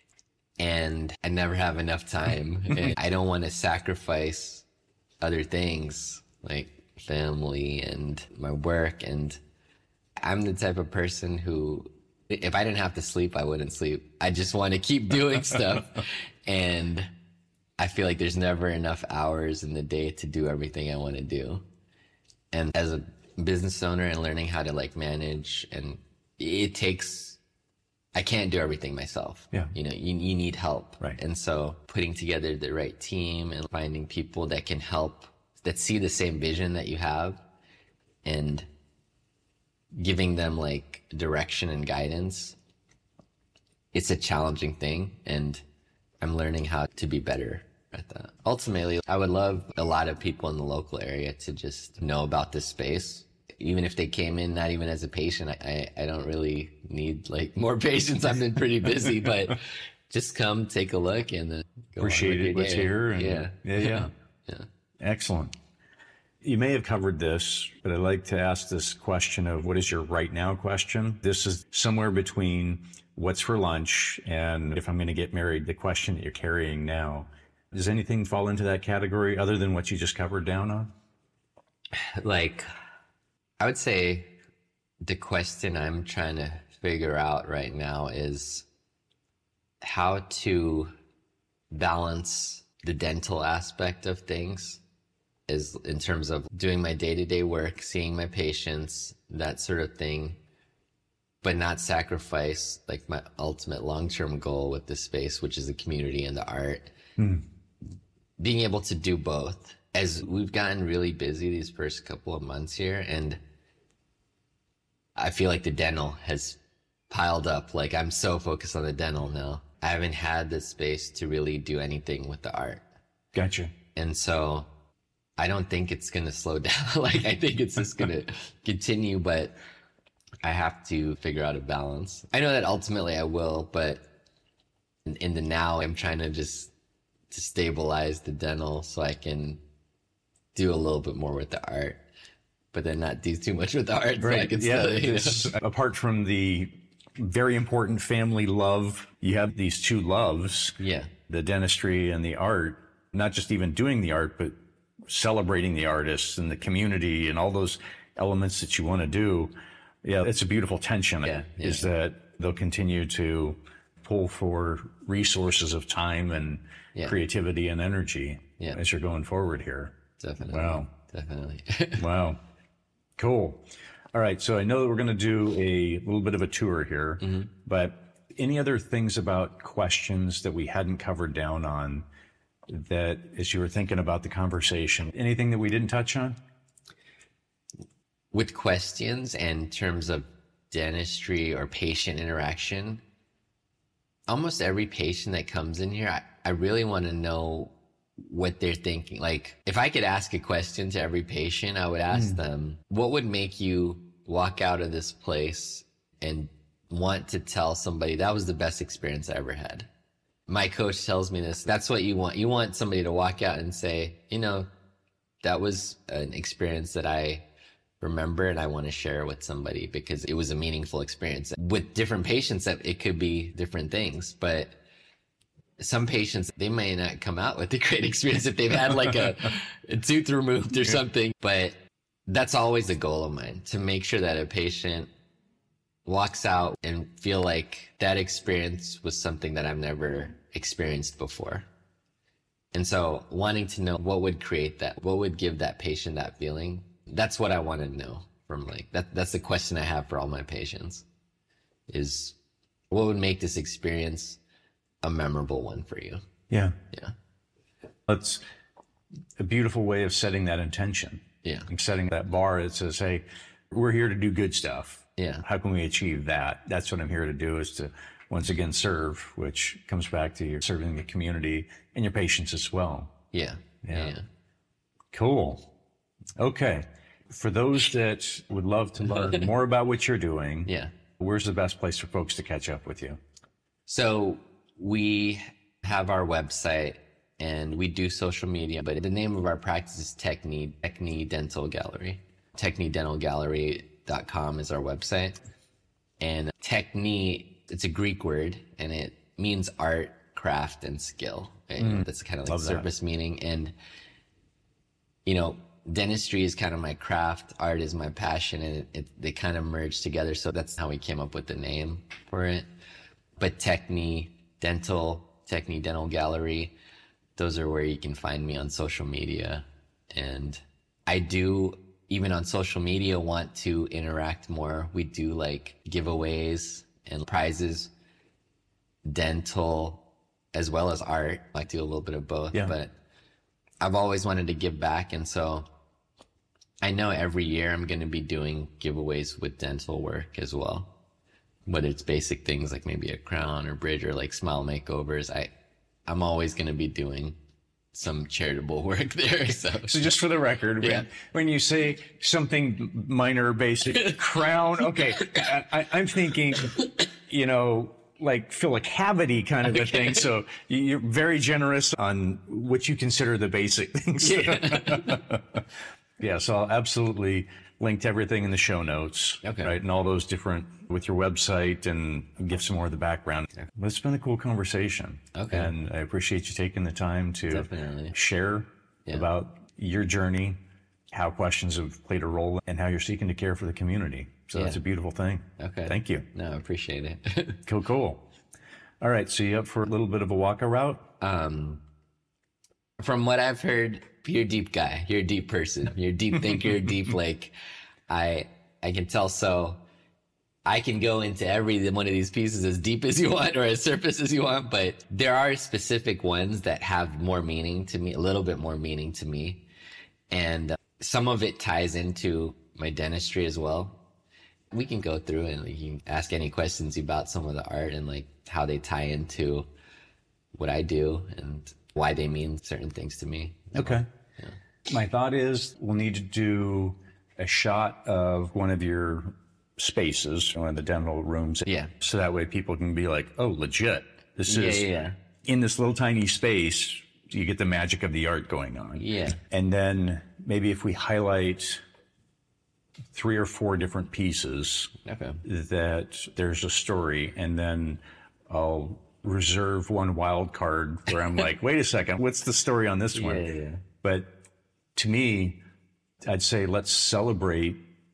And I never have enough time. And I don't want to sacrifice other things like family and my work. And I'm the type of person who, if I didn't have to sleep, I wouldn't sleep. I just want to keep doing stuff. And I feel like there's never enough hours in the day to do everything I want to do. And as a business owner and learning how to like manage, and it takes, I can't do everything myself. Yeah. You know, you, you need help. Right. And so putting together the right team and finding people that can help, that see the same vision that you have, and giving them like direction and guidance, it's a challenging thing. And I'm learning how to be better at that. Ultimately, I would love a lot of people in the local area to just know about this space. Even if they came in, not even as a patient, I, I, I don't really need like more patients. I've been pretty busy, but just come take a look and then go appreciate it, what's here. And yeah. Yeah. Yeah. Yeah. Excellent. You may have covered this, but I'd like to ask this question of what is your right now question? This is somewhere between what's for lunch and if I'm going to get married, the question that you're carrying now. Does anything fall into that category other than what you just covered down on? Like, I would say the question I'm trying to figure out right now is how to balance the dental aspect of things, is in terms of doing my day-to-day work, seeing my patients, that sort of thing, but not sacrifice like my ultimate long-term goal with this space, which is the community and the art. Mm. Being able to do both. As we've gotten really busy these first couple of months here, and I feel like the dental has piled up. Like, I'm so focused on the dental now. I haven't had the space to really do anything with the art. Gotcha. And so I don't think it's going to slow down. Like, I think it's just going to continue, but I have to figure out a balance. I know that ultimately I will, but in, in the now, I'm trying to just to stabilize the dental so I can do a little bit more with the art, but then not do too much with the art. Right. So I can yeah. still, you know. Apart from the very important family love, you have these two loves. Yeah. The dentistry and the art, not just even doing the art, but celebrating the artists and the community and all those elements that you want to do. Yeah, it's a beautiful tension. Yeah, yeah. Is that they'll continue to pull for resources of time and yeah. creativity and energy yeah. as you're going forward here. Definitely. Wow. Definitely. Wow. Cool. All right. So I know that we're going to do a little bit of a tour here, mm-hmm. but any other things about questions that we hadn't covered down on that as you were thinking about the conversation, anything that we didn't touch on? With questions and in terms of dentistry or patient interaction, almost every patient that comes in here, I, I really want to know what they're thinking. Like, if I could ask a question to every patient, I would ask mm. them, what would make you walk out of this place and want to tell somebody that was the best experience I ever had? My coach tells me this. That's what you want. You want somebody to walk out and say, you know, that was an experience that I remember and I want to share with somebody because it was a meaningful experience. With different patients, it could be different things, but some patients, they may not come out with a great experience if they've had like a, a tooth removed or something. But that's always a goal of mine, to make sure that a patient walks out and feel like that experience was something that I've never experienced before. And so wanting to know what would create that, what would give that patient that feeling, that's what I want to know from like, that. that's the question I have for all my patients, is what would make this experience a memorable one for you? Yeah. Yeah. That's a beautiful way of setting that intention. Yeah. Like setting that bar that says, hey, we're here to do good stuff. Yeah. How can we achieve that? That's what I'm here to do, is to once again serve, which comes back to your serving the community and your patients as well. Yeah. Yeah. yeah. Cool. Okay. For those that would love to learn more about what you're doing, yeah. where's the best place for folks to catch up with you? So we have our website and we do social media, but the name of our practice is Techni, Techni Dental Gallery. techni dental gallery dot com is our website. And Techni, it's a Greek word and it means art, craft, and skill. Right? Mm, That's kind of like surface that. meaning. And, you know, dentistry is kind of my craft, art is my passion, and it, it, they kind of merge together. So that's how we came up with the name for it. But Techni Dental, Techni Dental Gallery, those are where you can find me on social media. And I do, even on social media, want to interact more. We do like giveaways and prizes, dental, as well as art. I do a little bit of both, yeah. but I've always wanted to give back. And so I know every year I'm going to be doing giveaways with dental work as well. Whether it's basic things like maybe a crown or bridge or like smile makeovers, I, I'm always going to be doing some charitable work there. So, so just for the record, yeah. when, when you say something minor, basic, crown, okay, I, I'm thinking, you know, like fill a cavity kind of a okay. thing. So you're very generous on what you consider the basic things. Yeah. Yeah, so I'll absolutely link to everything in the show notes. Okay. Right, and all those different with your website and give some more of the background. Okay. But it's been a cool conversation. Okay. And I appreciate you taking the time to Definitely. share Yeah. about your journey, how questions have played a role, and how you're seeking to care for the community. So Yeah. that's a beautiful thing. Okay. Thank you. No, I appreciate it. Cool, cool. All right, so you up for a little bit of a walk route? Um, from what I've heard, you're a deep guy. You're a deep person. You're a deep thinker, deep, like, I, I can tell. So I can go into every one of these pieces as deep as you want or as surface as you want, but there are specific ones that have more meaning to me, a little bit more meaning to me. And uh, some of it ties into my dentistry as well. We can go through and you can ask any questions about some of the art and like how they tie into what I do and why they mean certain things to me. Okay. Yeah. My thought is we'll need to do a shot of one of your spaces, one of the dental rooms. Yeah. So that way people can be like, oh, legit. This Yeah, is yeah, yeah. in this little tiny space, you get the magic of the art going on. Yeah. And then maybe if we highlight three or four different pieces Okay. that there's a story, and then I'll reserve one wild card where I'm like, wait a second, what's the story on this one? Yeah, yeah. But to me, I'd say let's celebrate.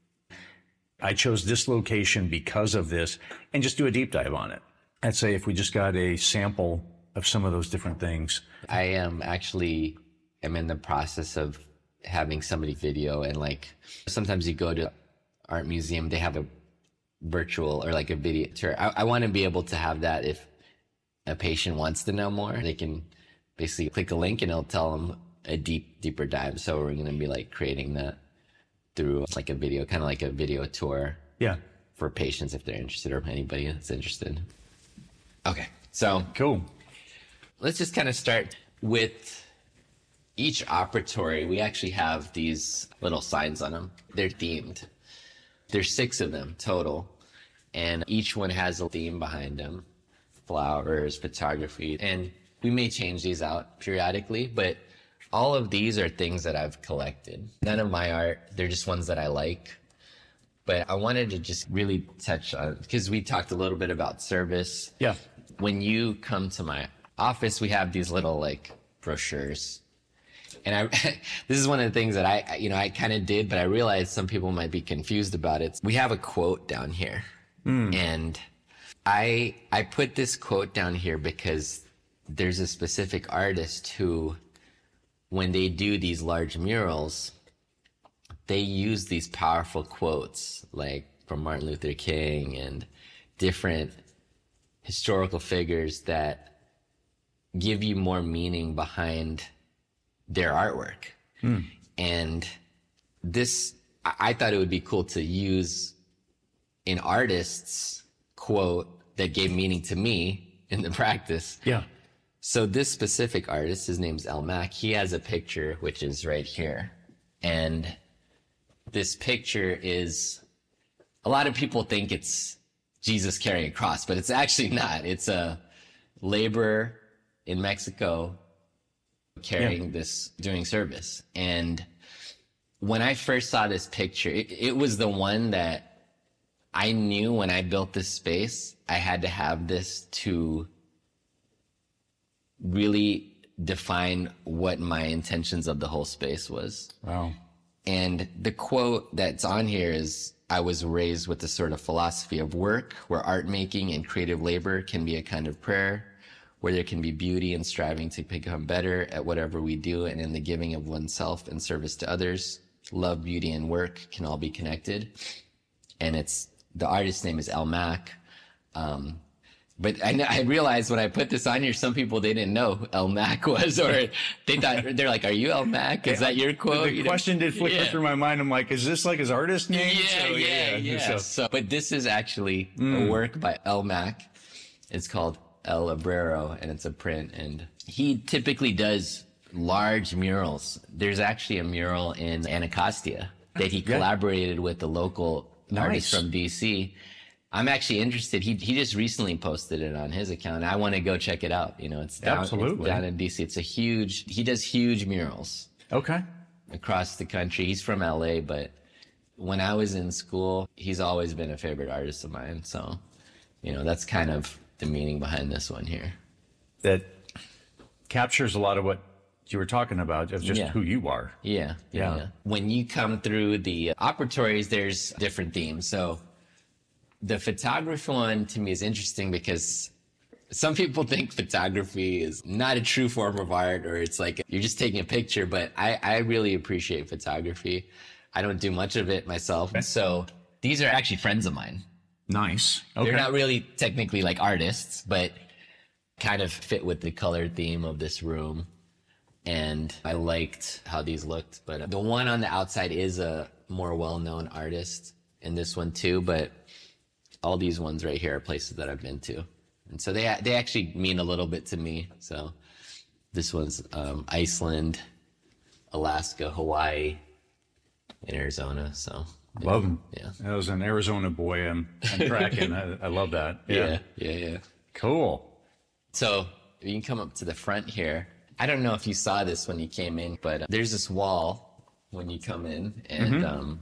I chose this location because of this, and just do a deep dive on it. I'd say if we just got a sample of some of those different things. I am actually am in the process of having somebody video, and like sometimes you go to art museum, they have a virtual or like a video tour. I, I want to be able to have that if a patient wants to know more, they can basically click a link and it'll tell them a deep, deeper dive. So we're going to be like creating that through like a video, kind of like a video tour. Yeah. For patients if they're interested or anybody that's interested. Okay. So cool. Let's just kind of start with each operatory. We actually have these little signs on them. They're themed. There's six of them total. And each one has a theme behind them. Flowers, photography, and we may change these out periodically, but all of these are things that I've collected. None of my art, they're just ones that I like. But I wanted to just really touch on, because we talked a little bit about service. Yeah. When you come to my office, we have these little like brochures. And I, this is one of the things that I, you know, I kind of did, but I realized some people might be confused about it. We have a quote down here. Mm. And I, I put this quote down here because there's a specific artist who, when they do these large murals, they use these powerful quotes, like from Martin Luther King and different historical figures that give you more meaning behind their artwork. Mm. And this, I thought it would be cool to use an artist's quote that gave meaning to me in the practice. Yeah. So this specific artist, his name's El Mac, he has a picture, which is right here. And this picture is, a lot of people think it's Jesus carrying a cross, but it's actually not. It's a laborer in Mexico carrying yeah. this, doing service. And when I first saw this picture, it, it was the one that I knew when I built this space, I had to have this to really define what my intentions of the whole space was. Wow. And the quote that's on here is, I was raised with the sort of philosophy of work, where art making and creative labor can be a kind of prayer, where there can be beauty in striving to become better at whatever we do, and in the giving of oneself and service to others. Love, beauty, and work can all be connected. And it's, the artist's name is El Mac. Um, but I, I realized when I put this on here, some people, they didn't know who El Mac was, or they thought, they're like, are you El Mac? Is that your quote? The you question know? did flicker yeah. through my mind. I'm like, is this like his artist name? Yeah, so, yeah, yeah. yeah. So, so, but this is actually mm. a work by El Mac. It's called El Obrero, and it's a print. And he typically does large murals. There's actually a mural in Anacostia that he yeah. collaborated with the local nice. artist from D C. I'm actually interested. He he just recently posted it on his account. I want to go check it out. You know, it's down, Absolutely. It's down in D C. It's a huge, he does huge murals. Okay. across the country. He's from L A, but when I was in school, he's always been a favorite artist of mine. So, you know, that's kind of the meaning behind this one here. That captures a lot of what you were talking about, of just Yeah. who you are. Yeah, yeah, Yeah. yeah. When you come through the operatories, there's different themes. So the photography one to me is interesting because some people think photography is not a true form of art, or it's like you're just taking a picture, but I, I really appreciate photography. I don't do much of it myself. So these are actually friends of mine. Nice. Okay. They're not really technically like artists, but kind of fit with the color theme of this room. And I liked how these looked. But the one on the outside is a more well-known artist, and this one too. But all these ones right here are places that I've been to. And so they they actually mean a little bit to me. So this one's um, Iceland, Alaska, Hawaii, and Arizona. So yeah. Love them. Yeah. I was an Arizona boy. I'm, I'm tracking. I, I love that. Yeah, yeah, yeah. Cool. So you can come up to the front here. I don't know if you saw this when you came in, but uh, there's this wall when you come in. And Mm-hmm. um,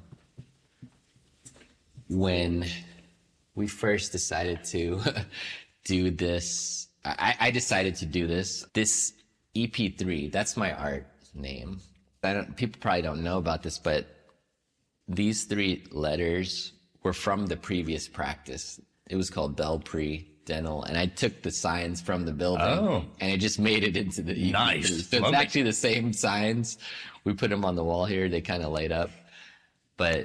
when we first decided to do this, I, I decided to do this, this E P three, that's my art name. I don't, people probably don't know about this, but these three letters were from the previous practice. It was called Belpre Dental, and I took the signs from the building, Oh. and I just made it into the E P three. Nice. So Love it's it. actually the same signs. We put them on the wall here. They kind of light up. But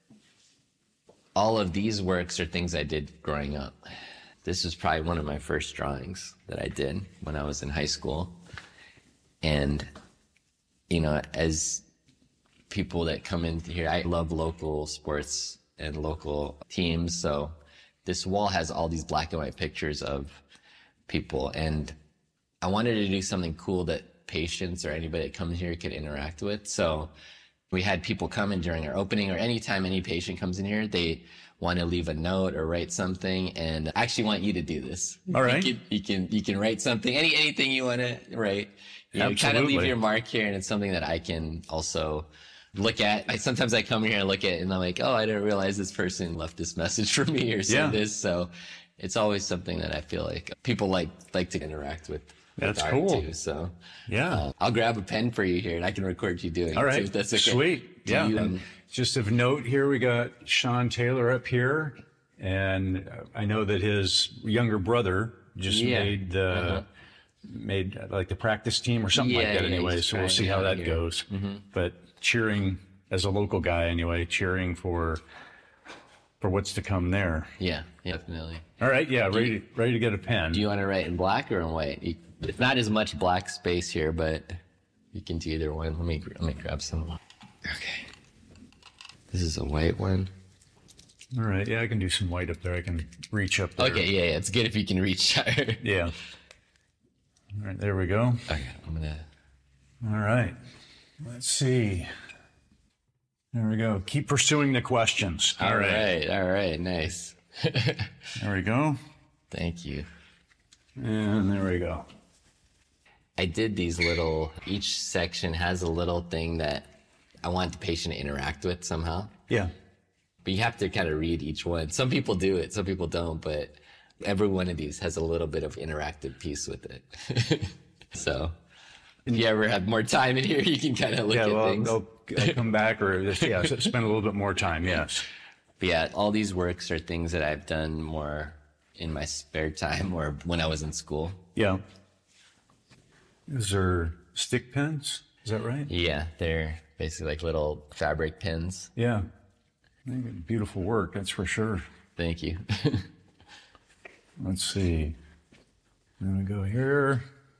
all of these works are things I did growing up. This was probably one of my first drawings that I did when I was in high school. And, you know, as people that come in here, I love local sports and local teams. So this wall has all these black and white pictures of people. And I wanted to do something cool that patients or anybody that comes here could interact with. So we had people come in during our opening, or anytime any patient comes in here, they want to leave a note or write something. And I actually want you to do this. All right. You can, you can, you can write something, any, anything you want to write. You know, kind of Absolutely. leave your mark here, and it's something that I can also look at. I, sometimes I come here and look at it, and I'm like, oh, I didn't realize this person left this message for me or said Yeah. this. So it's always something that I feel like people like like to interact with. with That's art cool. Too. So Yeah. uh, I'll grab a pen for you here, and I can record you doing All it. right. Too, if that's okay. Sweet. Do Yeah. you, And um, just of note here, we got Sean Taylor up here. And uh, I know that his younger brother just Yeah. made the, Uh-huh. made uh, like the practice team or something like Yeah, that yeah, anyway. he's So we'll trying see how out that here. goes. Mm-hmm. But cheering as a local guy anyway, cheering for, for what's to come there. yeah, yeah, definitely. All right. Yeah. Ready, ready to get a pen. Do you want to write in black or in white? You, it's not as much black space here, but you can do either one. Let me let me grab some. Okay. This is a white one. All right. Yeah. I can do some white up there. I can reach up there. Okay, yeah, yeah. It's good if you can reach out. Okay, Yeah. All right. There we go. I'm gonna. All right. Let's see. There we go. Keep pursuing the questions. All right, all right, nice. There we go. Thank you. And there we go. I did these little. Each section has a little thing that I want the patient to interact with somehow. Yeah. But you have to kind of read each one. Some people do it, some people don't, but every one of these has a little bit of interactive piece with it. So if you ever have more time in here, you can kind of look Yeah. at Well, things. I'll, I'll come back or just, yeah, s- spend a little bit more time. Yes. But yeah, all these works are things that I've done more in my spare time or when I was in school. Yeah. Is there stick pins? Is that right? Yeah, they're basically like little fabric pins. Yeah. I think beautiful work. That's for sure. Thank you. Let's see. There we go here.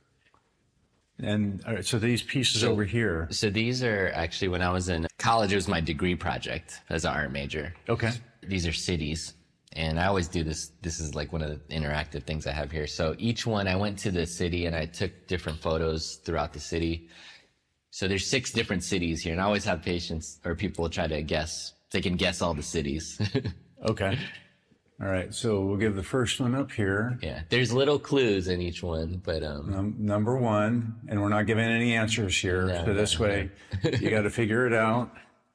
And all right, so these pieces So- over here. So these are actually, when I was in college, it was my degree project as an art major. Okay. These are cities. And I always do this. This is like one of the interactive things I have here. So each one, I went to the city and I took different photos throughout the city. So there's six different cities here. And I always have patients or people try to guess. They can guess all the cities. Okay. All right, so we'll give the first one up here. Yeah, there's little clues in each one, but um, um number one, and we're not giving any answers here. No, so this no, way, no. You got to figure it out,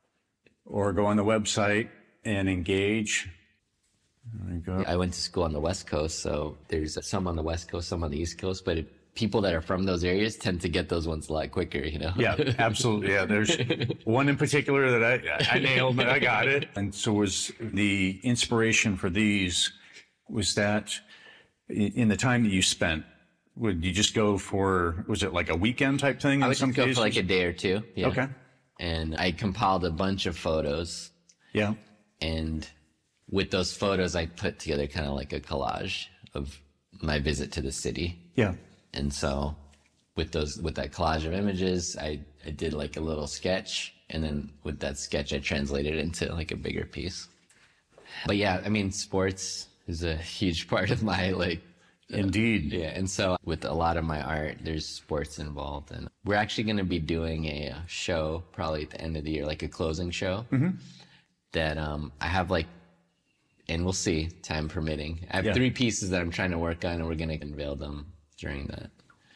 or go on the website and engage. There you go. I went to school on the West Coast, so there's some on the West Coast, some on the East Coast, but it, people that are from those areas tend to get those ones a lot quicker, you know? Yeah, absolutely. Yeah, there's one in particular that I, I nailed, but I got it. And so was the inspiration for these, was that in the time that you spent, would you just go for, was it like a weekend type thing? I in would some just go cases? for like a day or two. Yeah. Okay. And I compiled a bunch of photos. Yeah. And with those photos, I put together kind of like a collage of my visit to the city. Yeah. And so with those, with that collage of images, I, I did like a little sketch. And then with that sketch, I translated it into like a bigger piece. But yeah, I mean, sports is a huge part of my like, Indeed. Uh, yeah. And so with a lot of my art, there's sports involved. And we're actually going to be doing a show probably at the end of the year, like a closing show Mm-hmm. that um, I have like, and we'll see, time permitting. I have Yeah. three pieces that I'm trying to work on, and we're going to unveil them during that.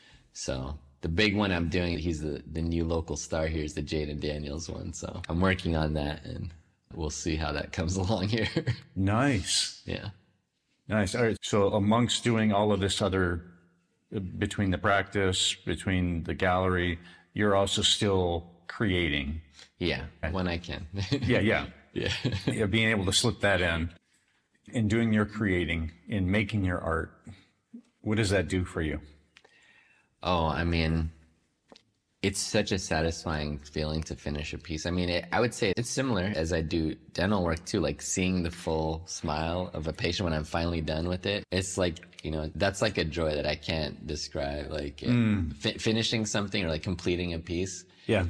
So the big one I'm doing, he's the, the new local star here, is the Jaden Daniels one. So I'm working on that, and we'll see how that comes along here. Nice. Yeah. Nice. All right. So amongst doing all of this other, between the practice, between the gallery, you're also still creating. Yeah, when I can. Yeah, yeah. Yeah. Yeah, being able to slip that in, in doing your creating, in making your art, what does that do for you? Oh, I mean, it's such a satisfying feeling to finish a piece. I mean, it, I would say it's similar as I do dental work too, like seeing the full smile of a patient when I'm finally done with it. It's like, you know, that's like a joy that I can't describe. Like Mm. fi- finishing something or like completing a piece, Yeah.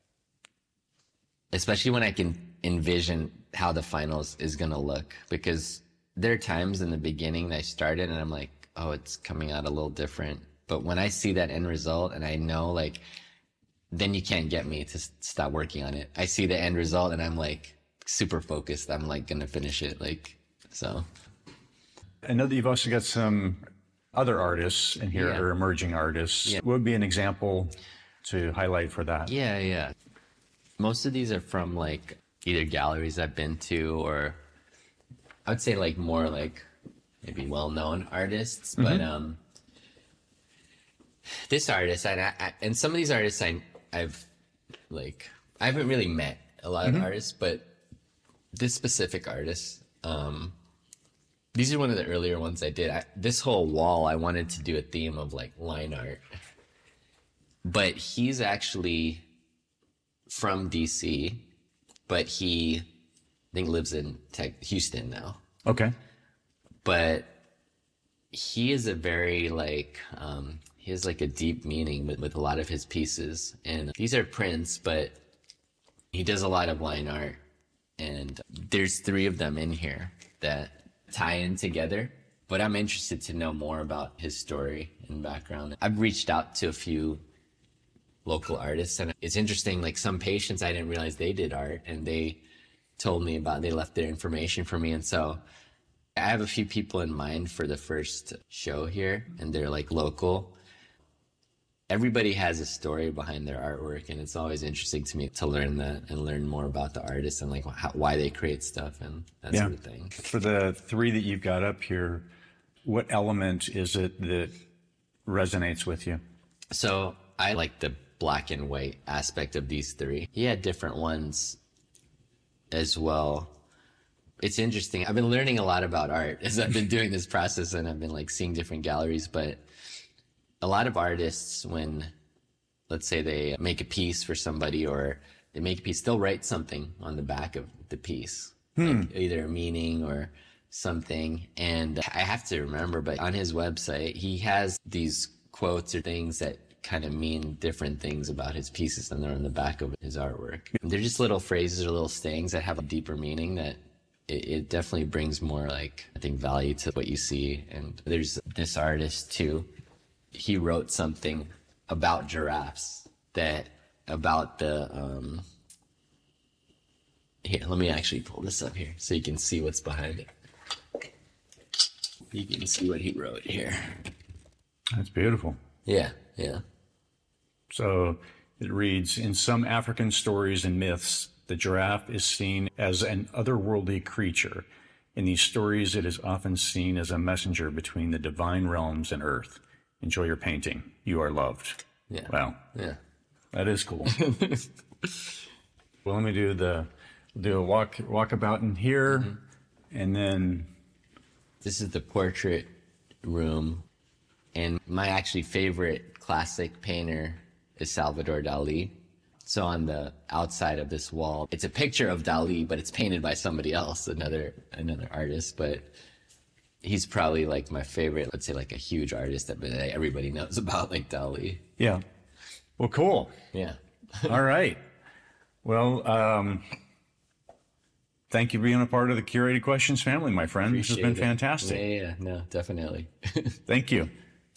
especially when I can envision how the finals is going to look, because there are times in the beginning that I started and I'm like, oh, it's coming out a little different. But when I see that end result and I know, like, then you can't get me to s- stop working on it. I see the end result and I'm like super focused. I'm like going to finish it. Like, so. I know that you've also got some other artists in here, Yeah. or emerging artists. Yeah. What would be an example to highlight for that? Yeah, yeah. Most of these are from like either galleries I've been to, or I would say like more like maybe well-known artists. Mm-hmm. But um, this artist, and, I, I, and some of these artists I, I've like, I haven't really met a lot Mm-hmm. of artists, but this specific artist, um, these are one of the earlier ones I did. I, this whole wall, I wanted to do a theme of like line art. But he's actually from D C, but he, I think, lives in tech, Houston now. Okay. But he is a very like, um, he has like a deep meaning with, with a lot of his pieces. And these are prints, but he does a lot of line art. And there's three of them in here that tie in together. But I'm interested to know more about his story and background. I've reached out to a few local artists, and it's interesting, like some patients, I didn't realize they did art, and they told me about, they left their information for me. And so I have a few people in mind for the first show here, and they're like local. Everybody has a story behind their artwork, and it's always interesting to me to learn that and learn more about the artists and like how, why they create stuff and that Yeah. sort of thing. For the three that you've got up here, what element is it that resonates with you? So I like the black and white aspect of these three. He had different ones as well. It's interesting. I've been learning a lot about art as I've been doing this process, and I've been like seeing different galleries. But a lot of artists, when let's say they make a piece for somebody or they make a piece, they'll write something on the back of the piece, like either a meaning or something. And I have to remember, but on his website, he has these quotes or things that kind of mean different things about his pieces, and they're on the back of his artwork. They're just little phrases or little sayings that have a deeper meaning that it, it definitely brings more, like, I think, value to what you see. And there's this artist too. He wrote something about giraffes that about the um here, let me actually pull this up here so you can see what's behind it. you can see what he wrote here. That's beautiful. Yeah, yeah. So it reads, in some African stories and myths, the giraffe is seen as an otherworldly creature. In these stories, it is often seen as a messenger between the divine realms and earth. Enjoy your painting. You are loved. Yeah. Wow. Yeah. That is cool. Well, let me do the do a walk walkabout in here, mm-hmm. and then this is the portrait room, and my actually favorite classic painter is Salvador Dali. So on the outside of this wall, it's a picture of Dali, but it's painted by somebody else, another another artist. But he's probably like my favorite, let's say like a huge artist that everybody knows about, like Dali. Yeah. Well, cool. Yeah. All right. Well, um, thank you for being a part of the Curated Questions family, my friend. Appreciate this has been it. fantastic. Yeah, yeah, no, definitely. Thank you.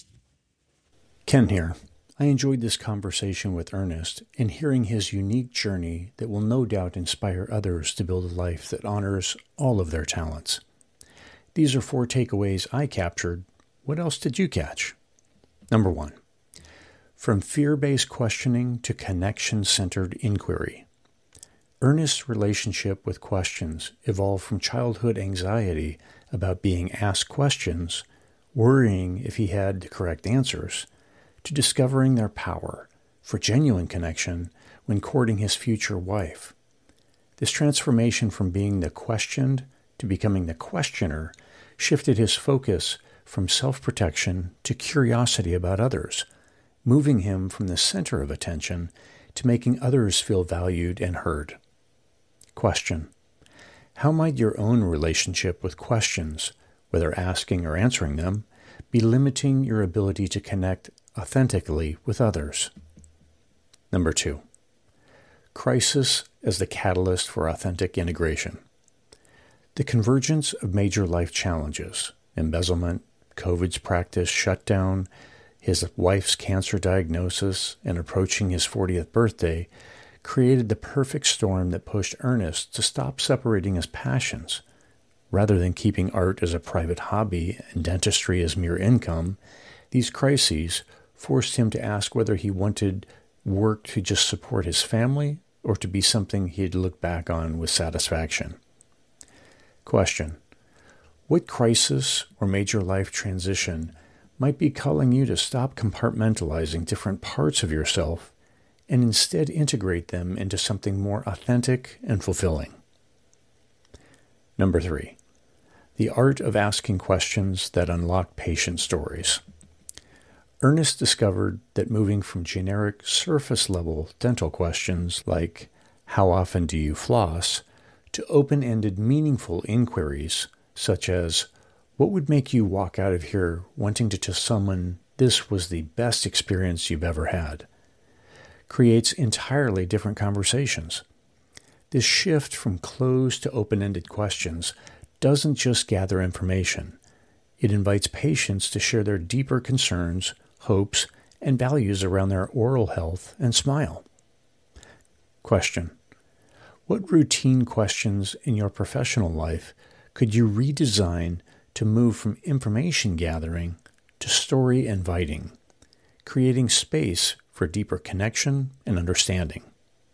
Ken here. I enjoyed this conversation with Ernest and hearing his unique journey that will no doubt inspire others to build a life that honors all of their talents. These are four takeaways I captured. What else did you catch? Number one, from fear-based questioning to connection-centered inquiry. Ernest's relationship with questions evolved from childhood anxiety about being asked questions, worrying if he had the correct answers, to discovering their power for genuine connection when courting his future wife. This transformation from being the questioned to becoming the questioner shifted his focus from self-protection to curiosity about others, moving him from the center of attention to making others feel valued and heard. Question: how might your own relationship with questions, whether asking or answering them, be limiting your ability to connect authentically with others? Number two, crisis as the catalyst for authentic integration. The convergence of major life challenges, embezzlement, COVID's practice shutdown, his wife's cancer diagnosis, and approaching his fortieth birthday, created the perfect storm that pushed Ernest to stop separating his passions. Rather than keeping art as a private hobby and dentistry as mere income, these crises forced him to ask whether he wanted work to just support his family or to be something he'd look back on with satisfaction. Question: what crisis or major life transition might be calling you to stop compartmentalizing different parts of yourself and instead integrate them into something more authentic and fulfilling? Number three, the art of asking questions that unlock patient stories. Ernest discovered that moving from generic surface-level dental questions like, how often do you floss, to open-ended meaningful inquiries such as, what would make you walk out of here wanting to tell someone this was the best experience you've ever had, creates entirely different conversations. This shift from closed to open-ended questions doesn't just gather information. It invites patients to share their deeper concerns, hopes, and values around their oral health and smile. Question: what routine questions in your professional life could you redesign to move from information gathering to story inviting, creating space for deeper connection and understanding?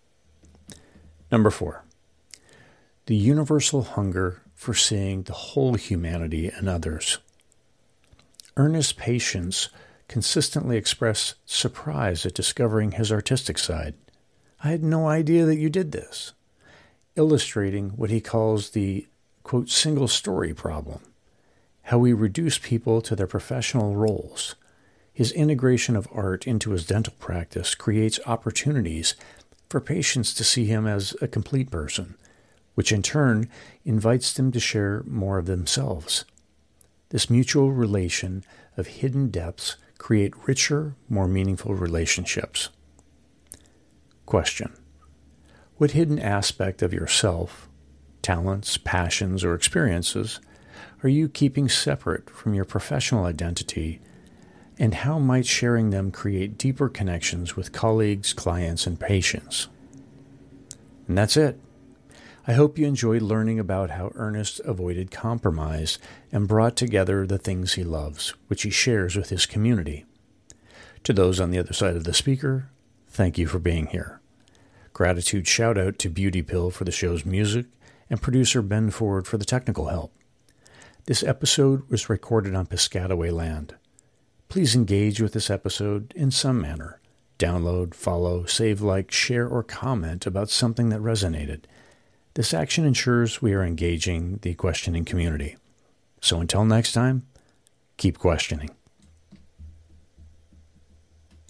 Number four, the universal hunger for seeing the whole humanity in others. Ernest's patients consistently express surprise at discovering his artistic side. I had no idea that you did this, illustrating what he calls the, quote, single story problem, how we reduce people to their professional roles. His integration of art into his dental practice creates opportunities for patients to see him as a complete person, which in turn invites them to share more of themselves. This mutual relation of hidden depths create richer, more meaningful relationships. Question: what hidden aspect of yourself, talents, passions, or experiences are you keeping separate from your professional identity, and how might sharing them create deeper connections with colleagues, clients, and patients? And that's it. I hope you enjoyed learning about how Ernest avoided compromise and brought together the things he loves, which he shares with his community. To those on the other side of the speaker, thank you for being here. Gratitude shout out to Beauty Pill for the show's music and producer Ben Ford for the technical help. This episode was recorded on Piscataway land. Please engage with this episode in some manner. Download, follow, save, like, share, or comment about something that resonated. This action ensures we are engaging the questioning community. So until next time, keep questioning.